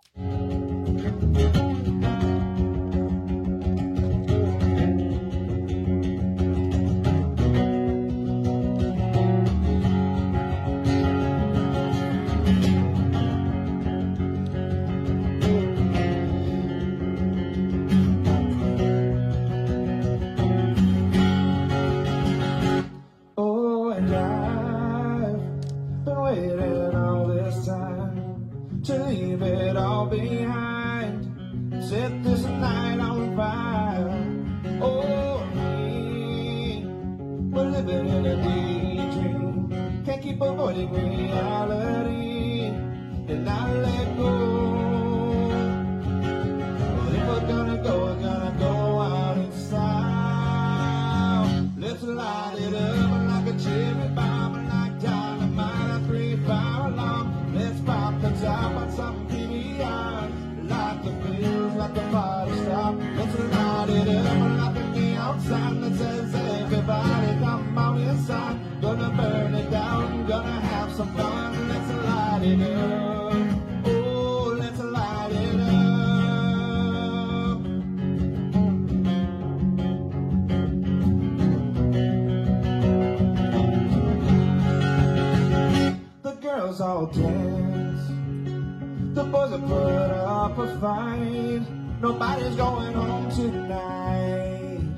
Oh, and I've been waiting all this time to leave it all behind. Set this night on fire. Oh, me, we're living in a daydream. Can't keep avoiding reality, and I let go. But if we're gonna go, we're gonna go out in style. Let's light it up like a cherry bomb, like dynamite, a three fire alarm. Let's pop the top on some P B R. Light the fuse like a fire stop. Let's light it up like a neon sign that says everybody come on inside. Gonna burn it down, gonna have some fun. Let's light it up. Oh, let's light it up. The girls all dance, the boys have put up a fight. Nobody's going home tonight.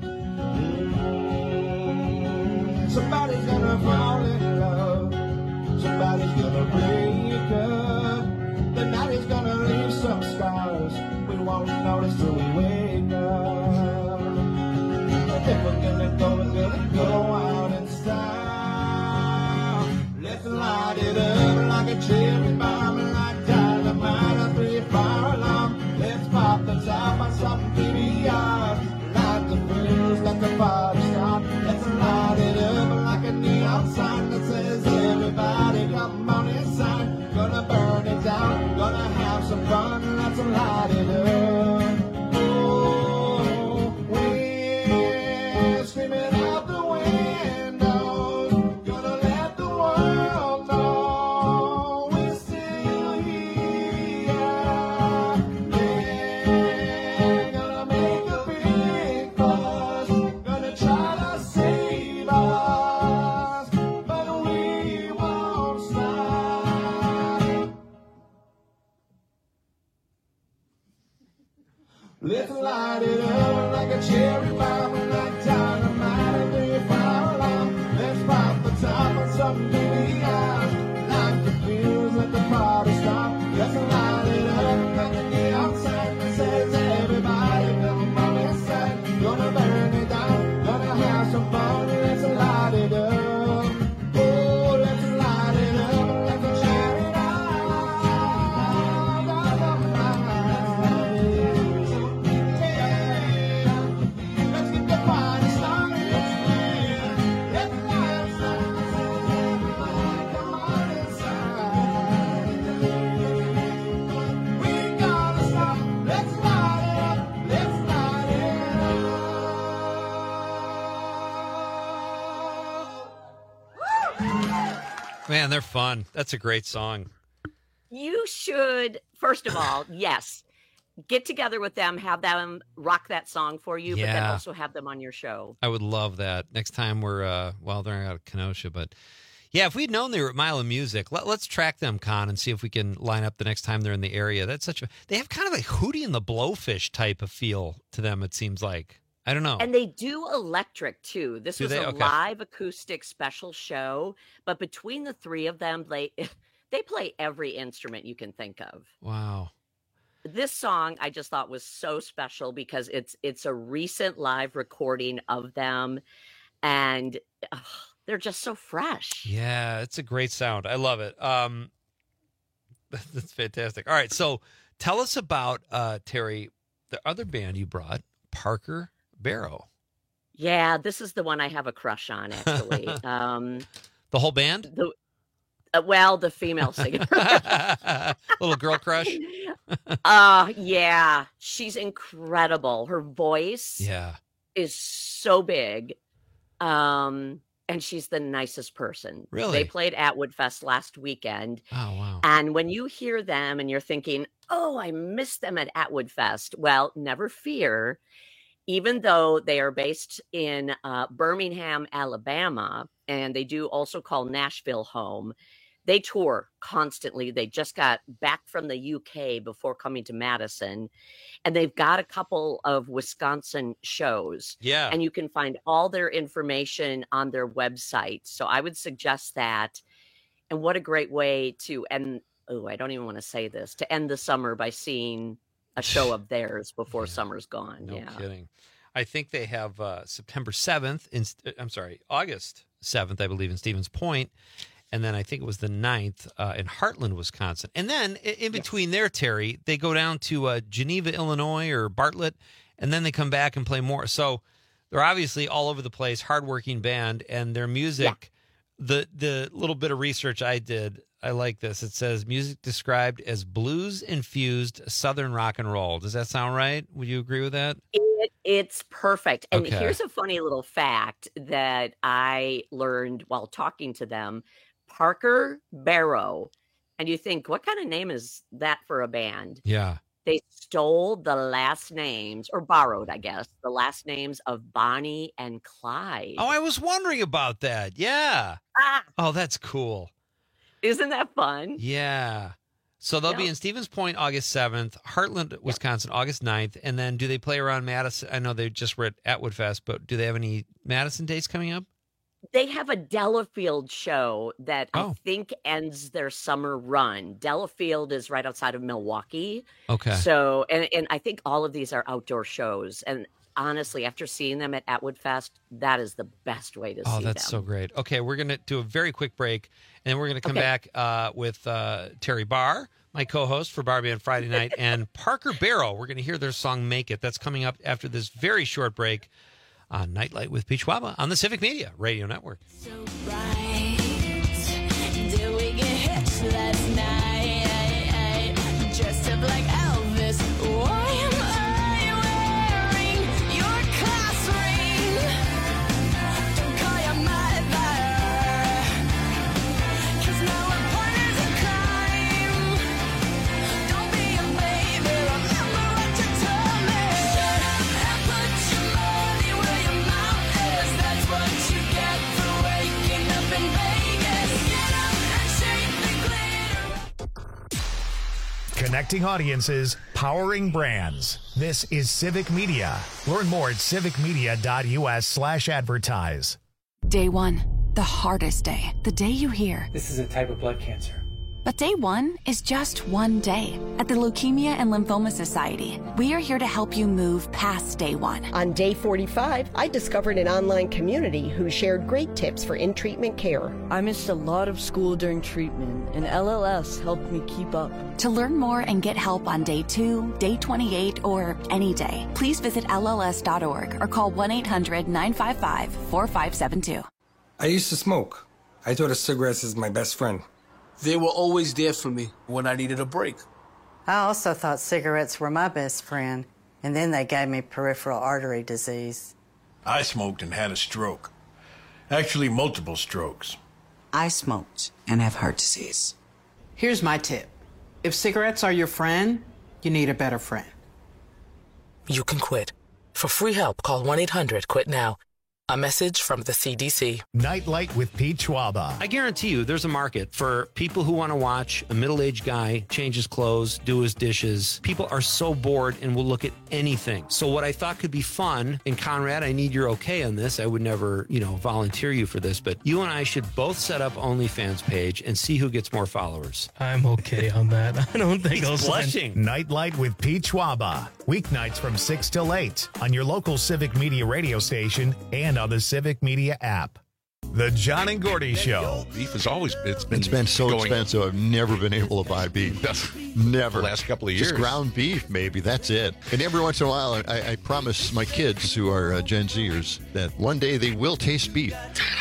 Mm, Somebody's gonna fall in love. Somebody's gonna break up. The night is gonna leave some scars. We won't notice till we wake up. If we're gonna go, we're gonna go out in style. Let's light it up like a cherry bomb, like dynamite, a three fire alarm. Let's pop the top on some P B R. Light the fuse like a fire stop. Let's light it up like a neon sign that says everybody come on inside. Gonna burn it down, gonna have some fun. Let's light it up. Oh, we're screaming out the windows. Gonna let the world know we're still here. Yeah, gonna make Let's light it up like a cherry bomb and like dynamite. Do you follow along? Let's pop the top on something to the eye. Light the fuse, let the party stop. Let's light it up like a neon sign that says everybody come on inside. Gonna burn it down, gonna have some fun. Let's light it up. Oh, let's light it up, let's light it up. Let's get the party started. Let's light it up. Everybody come on inside. We gotta stop. Let's light it up. Let's light it up. Man, they're fun. That's a great song. You should, first of all, yes, get together with them, have them rock that song for you, but then Yeah. also have them on your show. I would love that. Next time we're, uh, well, they're out of Kenosha, but yeah, if we'd known they were at Mile of Music, let, let's track them, Con, and see if we can line up the next time they're in the area. That's such a, they have kind of a Hootie and the Blowfish type of feel to them, it seems like. I don't know. And they do electric too. This Do was they? a Okay. live acoustic special show, but between the three of them, they they play every instrument you can think of. Wow. This song I just thought was so special because it's it's a recent live recording of them, and ugh, they're just so fresh. Yeah, it's a great sound. I love it. Um, that's fantastic. All right, so tell us about, uh, Terry, the other band you brought, Parker Barrow. Yeah, this is the one I have a crush on, actually. um, The whole band? the uh, well, the female singer. Little girl crush? uh yeah, she's incredible. Her voice Yeah. is so big. Um, and she's the nicest person. Really? They played at Woodfest last weekend. Oh, wow. And when you hear them and you're thinking, oh, I missed them at Atwood Fest. Well, never fear. Even though they are based in uh, Birmingham, Alabama, and they do also call Nashville home, they tour constantly. They just got back from the U K before coming to Madison, and they've got a couple of Wisconsin shows. Yeah. And you can find all their information on their website. So I would suggest that. And what a great way to end, oh, I don't even want to say this, to end the summer by seeing a show of theirs before summer's gone. No yeah. kidding. I think they have uh, September seventh, in, I'm sorry, August seventh, I believe, in Stevens Point. And then I think it was the ninth uh, in Heartland, Wisconsin. And then in, in between there, Terry, they go down to uh, Geneva, Illinois, or Bartlett, and then they come back and play more. So they're obviously all over the place, hardworking band, and their music, the the little bit of research I did, I like this. It says music described as blues-infused Southern rock and roll. Does that sound right? Would you agree with that? It, it's perfect. And Okay. here's a funny little fact that I learned while talking to them. Parker Barrow. And you think, what kind of name is that for a band? Yeah. They stole the last names, or borrowed, I guess, the last names of Bonnie and Clyde. Oh, I was wondering about that. Yeah. Ah, Oh, that's cool. isn't that fun? Yeah. So they'll be Yeah. in Stevens Point August seventh, Heartland, Wisconsin August ninth, and then do they play around Madison? I know they just were at Atwood Fest, but do they have any Madison dates coming up? They have a Delafield show that I Oh. think ends their summer run. Delafield is right outside of Milwaukee. Okay. So, and, and I think all of these are outdoor shows. And honestly, after seeing them at Atwood Fest, that is the best way to Oh, see that's them. so great. Okay, we're going to do a very quick break, and then we're going to come Okay. back uh, with uh, Terry Barr, my co-host for Barbie on Friday night, and Parker Barrow. We're going to hear their song Make It. That's coming up after this very short break on Nightlight with Peach Waba on the Civic Media Radio Network. Did we get hits last night? Dressed up like Elvis. Why am I wearing your class ring? Don't call your mother, 'cause now we're partners in crime. Don't be a baby, remember what you told me. And put your money where your mouth is. That's what you get for waking up in Connecting audiences, powering brands. This is Civic Media. Learn more at civicmedia.us slash advertise. Day one, the hardest day. The day you hear. This is a type of blood cancer. But day one is just one day. At the Leukemia and Lymphoma Society, we are here to help you move past day one. On day forty-five, I discovered an online community who shared great tips for in-treatment care. I missed a lot of school during treatment, and L L S helped me keep up. To learn more and get help on day two, day twenty-eight, or any day, please visit L L S dot org or call one eight hundred nine five five four five seven two. I used to smoke. I thought of cigarettes as my best friend. They were always there for me when I needed a break. I also thought cigarettes were my best friend, and then they gave me peripheral artery disease. I smoked and had a stroke. Actually, multiple strokes. I smoked and have heart disease. Here's my tip. If cigarettes are your friend, you need a better friend. You can quit. For free help, call one eight hundred quit now. A message from the C D C. Nightlight with Pete Schwaba. I guarantee you there's a market for people who want to watch a middle-aged guy change his clothes, do his dishes. People are so bored and will look at anything. So what I thought could be fun, and Conrad, I need your okay on this. I would never, you know, volunteer you for this, but you and I should both set up OnlyFans page and see who gets more followers. I'm okay on that. I don't think He's I'll sign. blushing. Nightlight with Pete Schwaba. Weeknights from six till eight on your local Civic Media radio station and on the Civic Media app. The John and Gordy Show. Beef has always it's been It's been so going, expensive. I've never been able to buy beef. Never. The last couple of years. Just ground beef, maybe. That's it. And every once in a while, I, I promise my kids, who are uh, Gen Zers, that one day they will taste beef.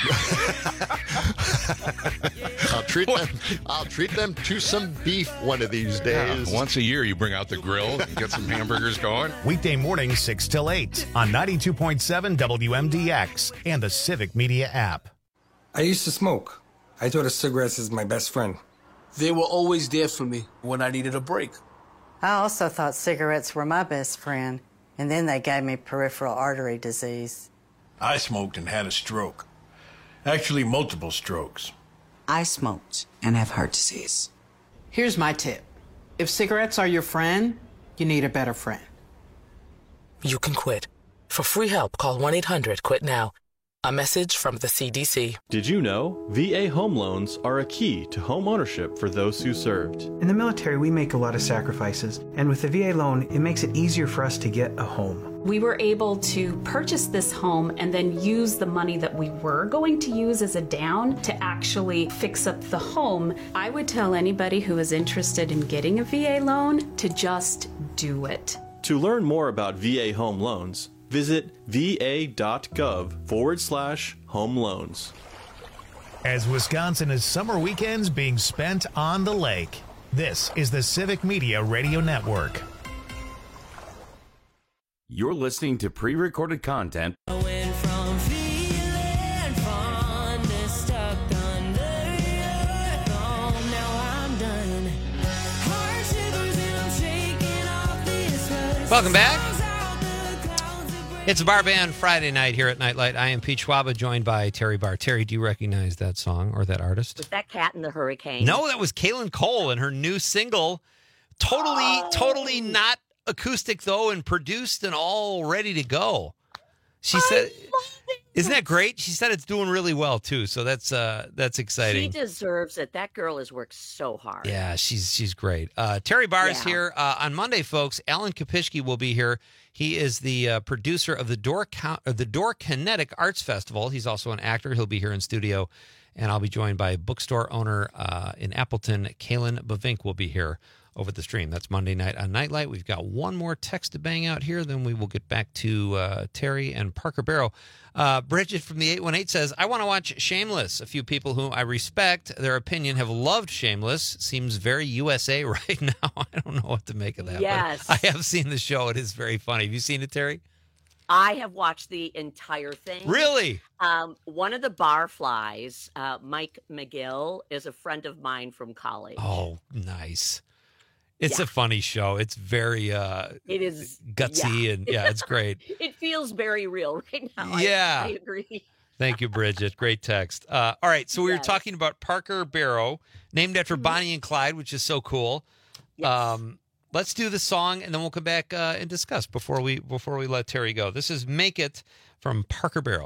I'll treat them. I'll treat them to some beef one of these days. Yeah, once a year, you bring out the grill and get some hamburgers going. Weekday mornings six till eight on ninety-two point seven W M D X and the Civic Media app. I used to smoke. I thought of cigarettes as my best friend. They were always there for me when I needed a break. I also thought cigarettes were my best friend, and then they gave me peripheral artery disease. I smoked and had a stroke. Actually, multiple strokes. I smoked and have heart disease. Here's my tip. If cigarettes are your friend, you need a better friend. You can quit. For free help, call one eight hundred quit now. A message from the C D C. Did you know V A home loans are a key to home ownership for those who served? In the military, we make a lot of sacrifices, and with the V A loan, it makes it easier for us to get a home. We were able to purchase this home and then use the money that we were going to use as a down to actually fix up the home. I would tell anybody who is interested in getting a V A loan to just do it. To learn more about V A home loans, visit va.gov forward slash home loans. As Wisconsin is summer weekends being spent on the lake, this is the Civic Media Radio Network. You're listening to pre-recorded content Welcome back. It's a bar band Friday night here at Nightlight. I am Pete Schwaba, joined by Terry Barr. Terry, do you recognize that song or that artist? Was that Cat in the Hurricane? No, that was Kaylin Cole and her new single. Totally, oh. totally not acoustic, though, and produced and all ready to go. She I said, "Isn't that great?" She said it's doing really well too, so that's uh, that's exciting. She deserves it. That girl has worked so hard. Yeah, she's she's great. Uh, Terry Barr is yeah. here uh, on Monday, folks. Alan Kopishke will be here. He is the uh, producer of the Door Count, uh, the Door Kinetic Arts Festival. He's also an actor. He'll be here in studio, and I'll be joined by bookstore owner uh, in Appleton, Kaylin Bavink, will be here over the stream. That's Monday night on Nightlight. We've got one more text to bang out here, then we will get back to uh, Terry and Parker Barrow. Uh, Bridget from the eight one eight says, I want to watch Shameless. A few people whom I respect their opinion have loved Shameless. Seems very U S A right now. I don't know what to make of that. Yes. But I have seen the show. It is very funny. Have you seen it, Terry? I have watched the entire thing. Really? Um, one of the barflies, uh, Mike McGill, is a friend of mine from college. Oh, nice. It's yeah. a funny show. It's very uh, it is gutsy yeah. and yeah, it's great. It feels very real right now. Yeah, I, I agree. Thank you, Bridget. Great text. Uh, all right, so we yes. were talking about Parker Barrow, named after mm-hmm. Bonnie and Clyde, which is so cool. Yes. Um, let's do the song, and then we'll come back uh, and discuss before we before we let Terry go. This is "Make It" from Parker Barrow.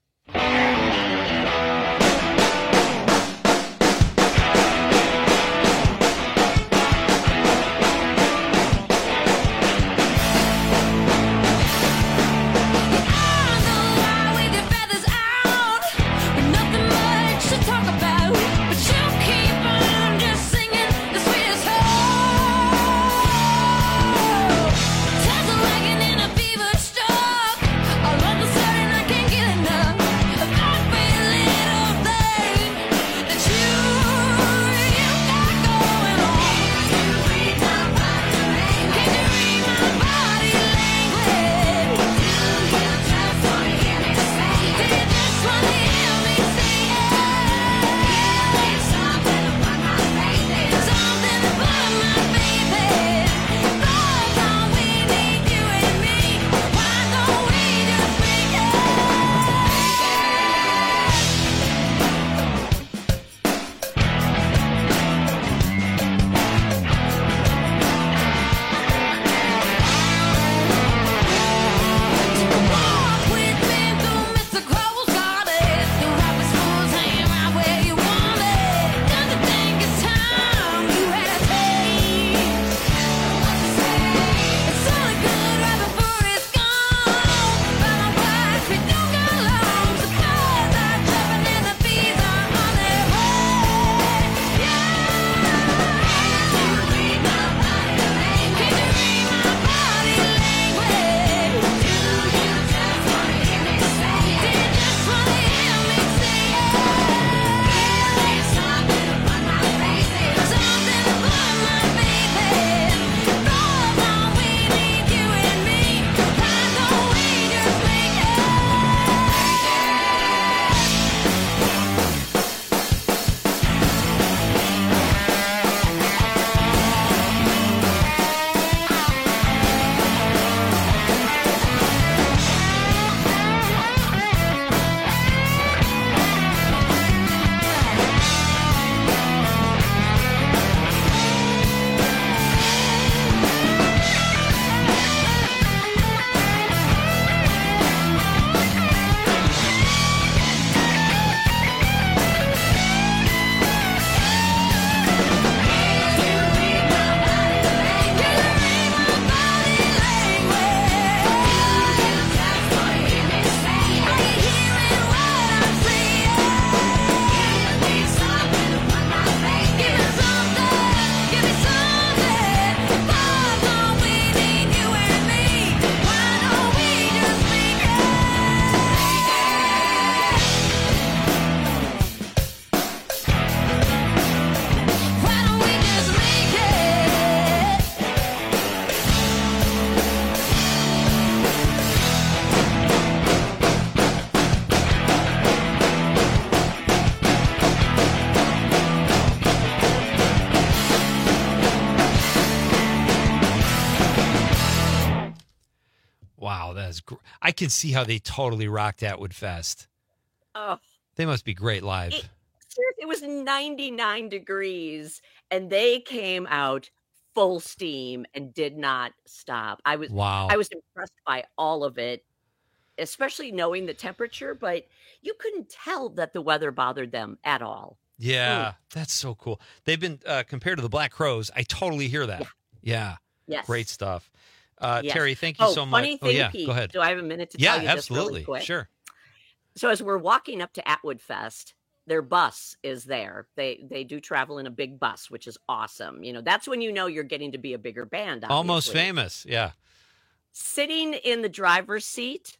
I can see how they totally rocked Atwood Fest. Oh, they must be great live. It, it was ninety-nine degrees, and they came out full steam and did not stop. I was wow. I was impressed by all of it, especially knowing the temperature, but you couldn't tell that the weather bothered them at all. Yeah, Ooh. That's so cool. They've been uh, compared to the Black Crowes. I totally hear that. Yeah. yeah. Yes. Great stuff. Uh, yes. Terry, thank you oh, so much. Funny oh, thing, yeah. Pete, Go ahead. Do I have a minute to yeah, tell you absolutely. this really quick? Sure. So as we're walking up to Atwood Fest, their bus is there. They they do travel in a big bus, which is awesome. You know, that's when you know you're getting to be a bigger band. Obviously. Almost Famous, yeah. Sitting in the driver's seat,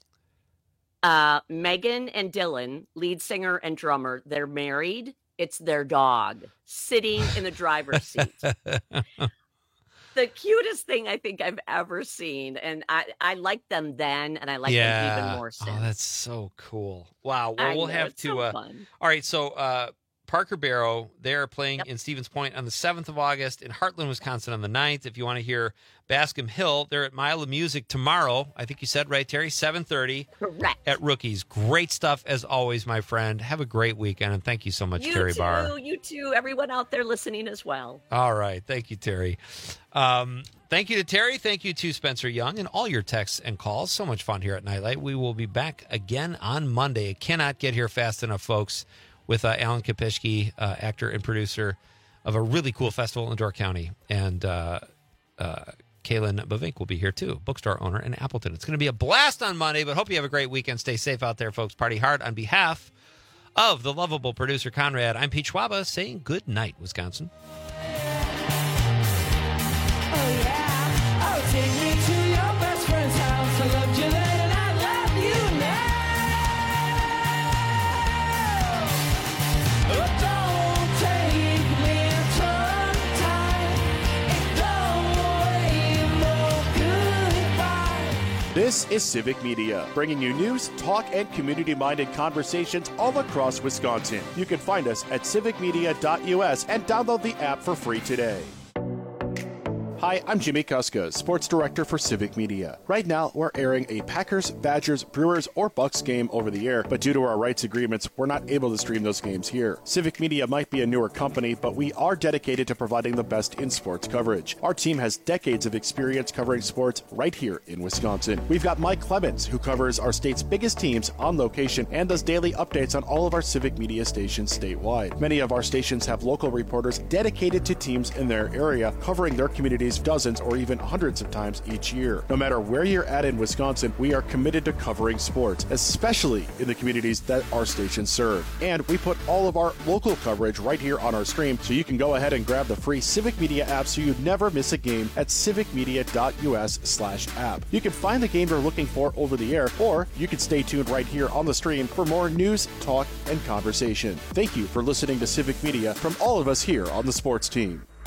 uh, Megan and Dylan, lead singer and drummer, they're married. It's their dog sitting in the driver's seat. The cutest thing I think I've ever seen. And I, I liked them then, and I like yeah. them even more since. Oh, that's so cool. Wow. Well, I we'll know, have it's to. so uh, fun. All right. So uh, Parker Barrow. They're playing yep. in Stevens Point on the seventh of August, in Heartland, Wisconsin on the ninth. If you want to hear Bascom Hill, they're at Mile of Music tomorrow. I think you said right, Terry, seven thirty. Correct. At Rookies. Great stuff as always, my friend. Have a great weekend, and thank you so much, you Terry too, Barr. You too, everyone out there listening as well. All right. Thank you, Terry. Um, thank you to Terry. Thank you to Spencer Young and all your texts and calls. So much fun here at Nightlight. We will be back again on Monday. I cannot get here fast enough, folks, with uh, Alan Kopishki, uh, actor and producer of a really cool festival in Door County. And uh, uh, Kaylin Bavink will be here, too, bookstore owner in Appleton. It's going to be a blast on Monday, but hope you have a great weekend. Stay safe out there, folks. Party hard. On behalf of the lovable producer, Conrad, I'm Pete Schwaba saying good night, Wisconsin. Take me to your best friend's house. I loved you then and I love you now. Oh, don't take me tongue-tied. It don't wait no goodbye. This is Civic Media, bringing you news, talk, and community-minded conversations all across Wisconsin. You can find us at civic media dot U S and download the app for free today. Hi, I'm Jimmy Kuska, Sports Director for Civic Media. Right now, we're airing a Packers, Badgers, Brewers, or Bucks game over the air, but due to our rights agreements, we're not able to stream those games here. Civic Media might be a newer company, but we are dedicated to providing the best in sports coverage. Our team has decades of experience covering sports right here in Wisconsin. We've got Mike Clemens, who covers our state's biggest teams on location and does daily updates on all of our Civic Media stations statewide. Many of our stations have local reporters dedicated to teams in their area, covering their communities dozens or even hundreds of times each year. No matter where you're at in Wisconsin, we are committed to covering sports, especially in the communities that our stations serve. And we put all of our local coverage right here on our stream, so you can go ahead and grab the free Civic Media app so you never miss a game at civic media dot U S slash app. You can find the game you're looking for over the air, or you can stay tuned right here on the stream for more news, talk, and conversation. Thank you for listening to Civic Media from all of us here on the sports team.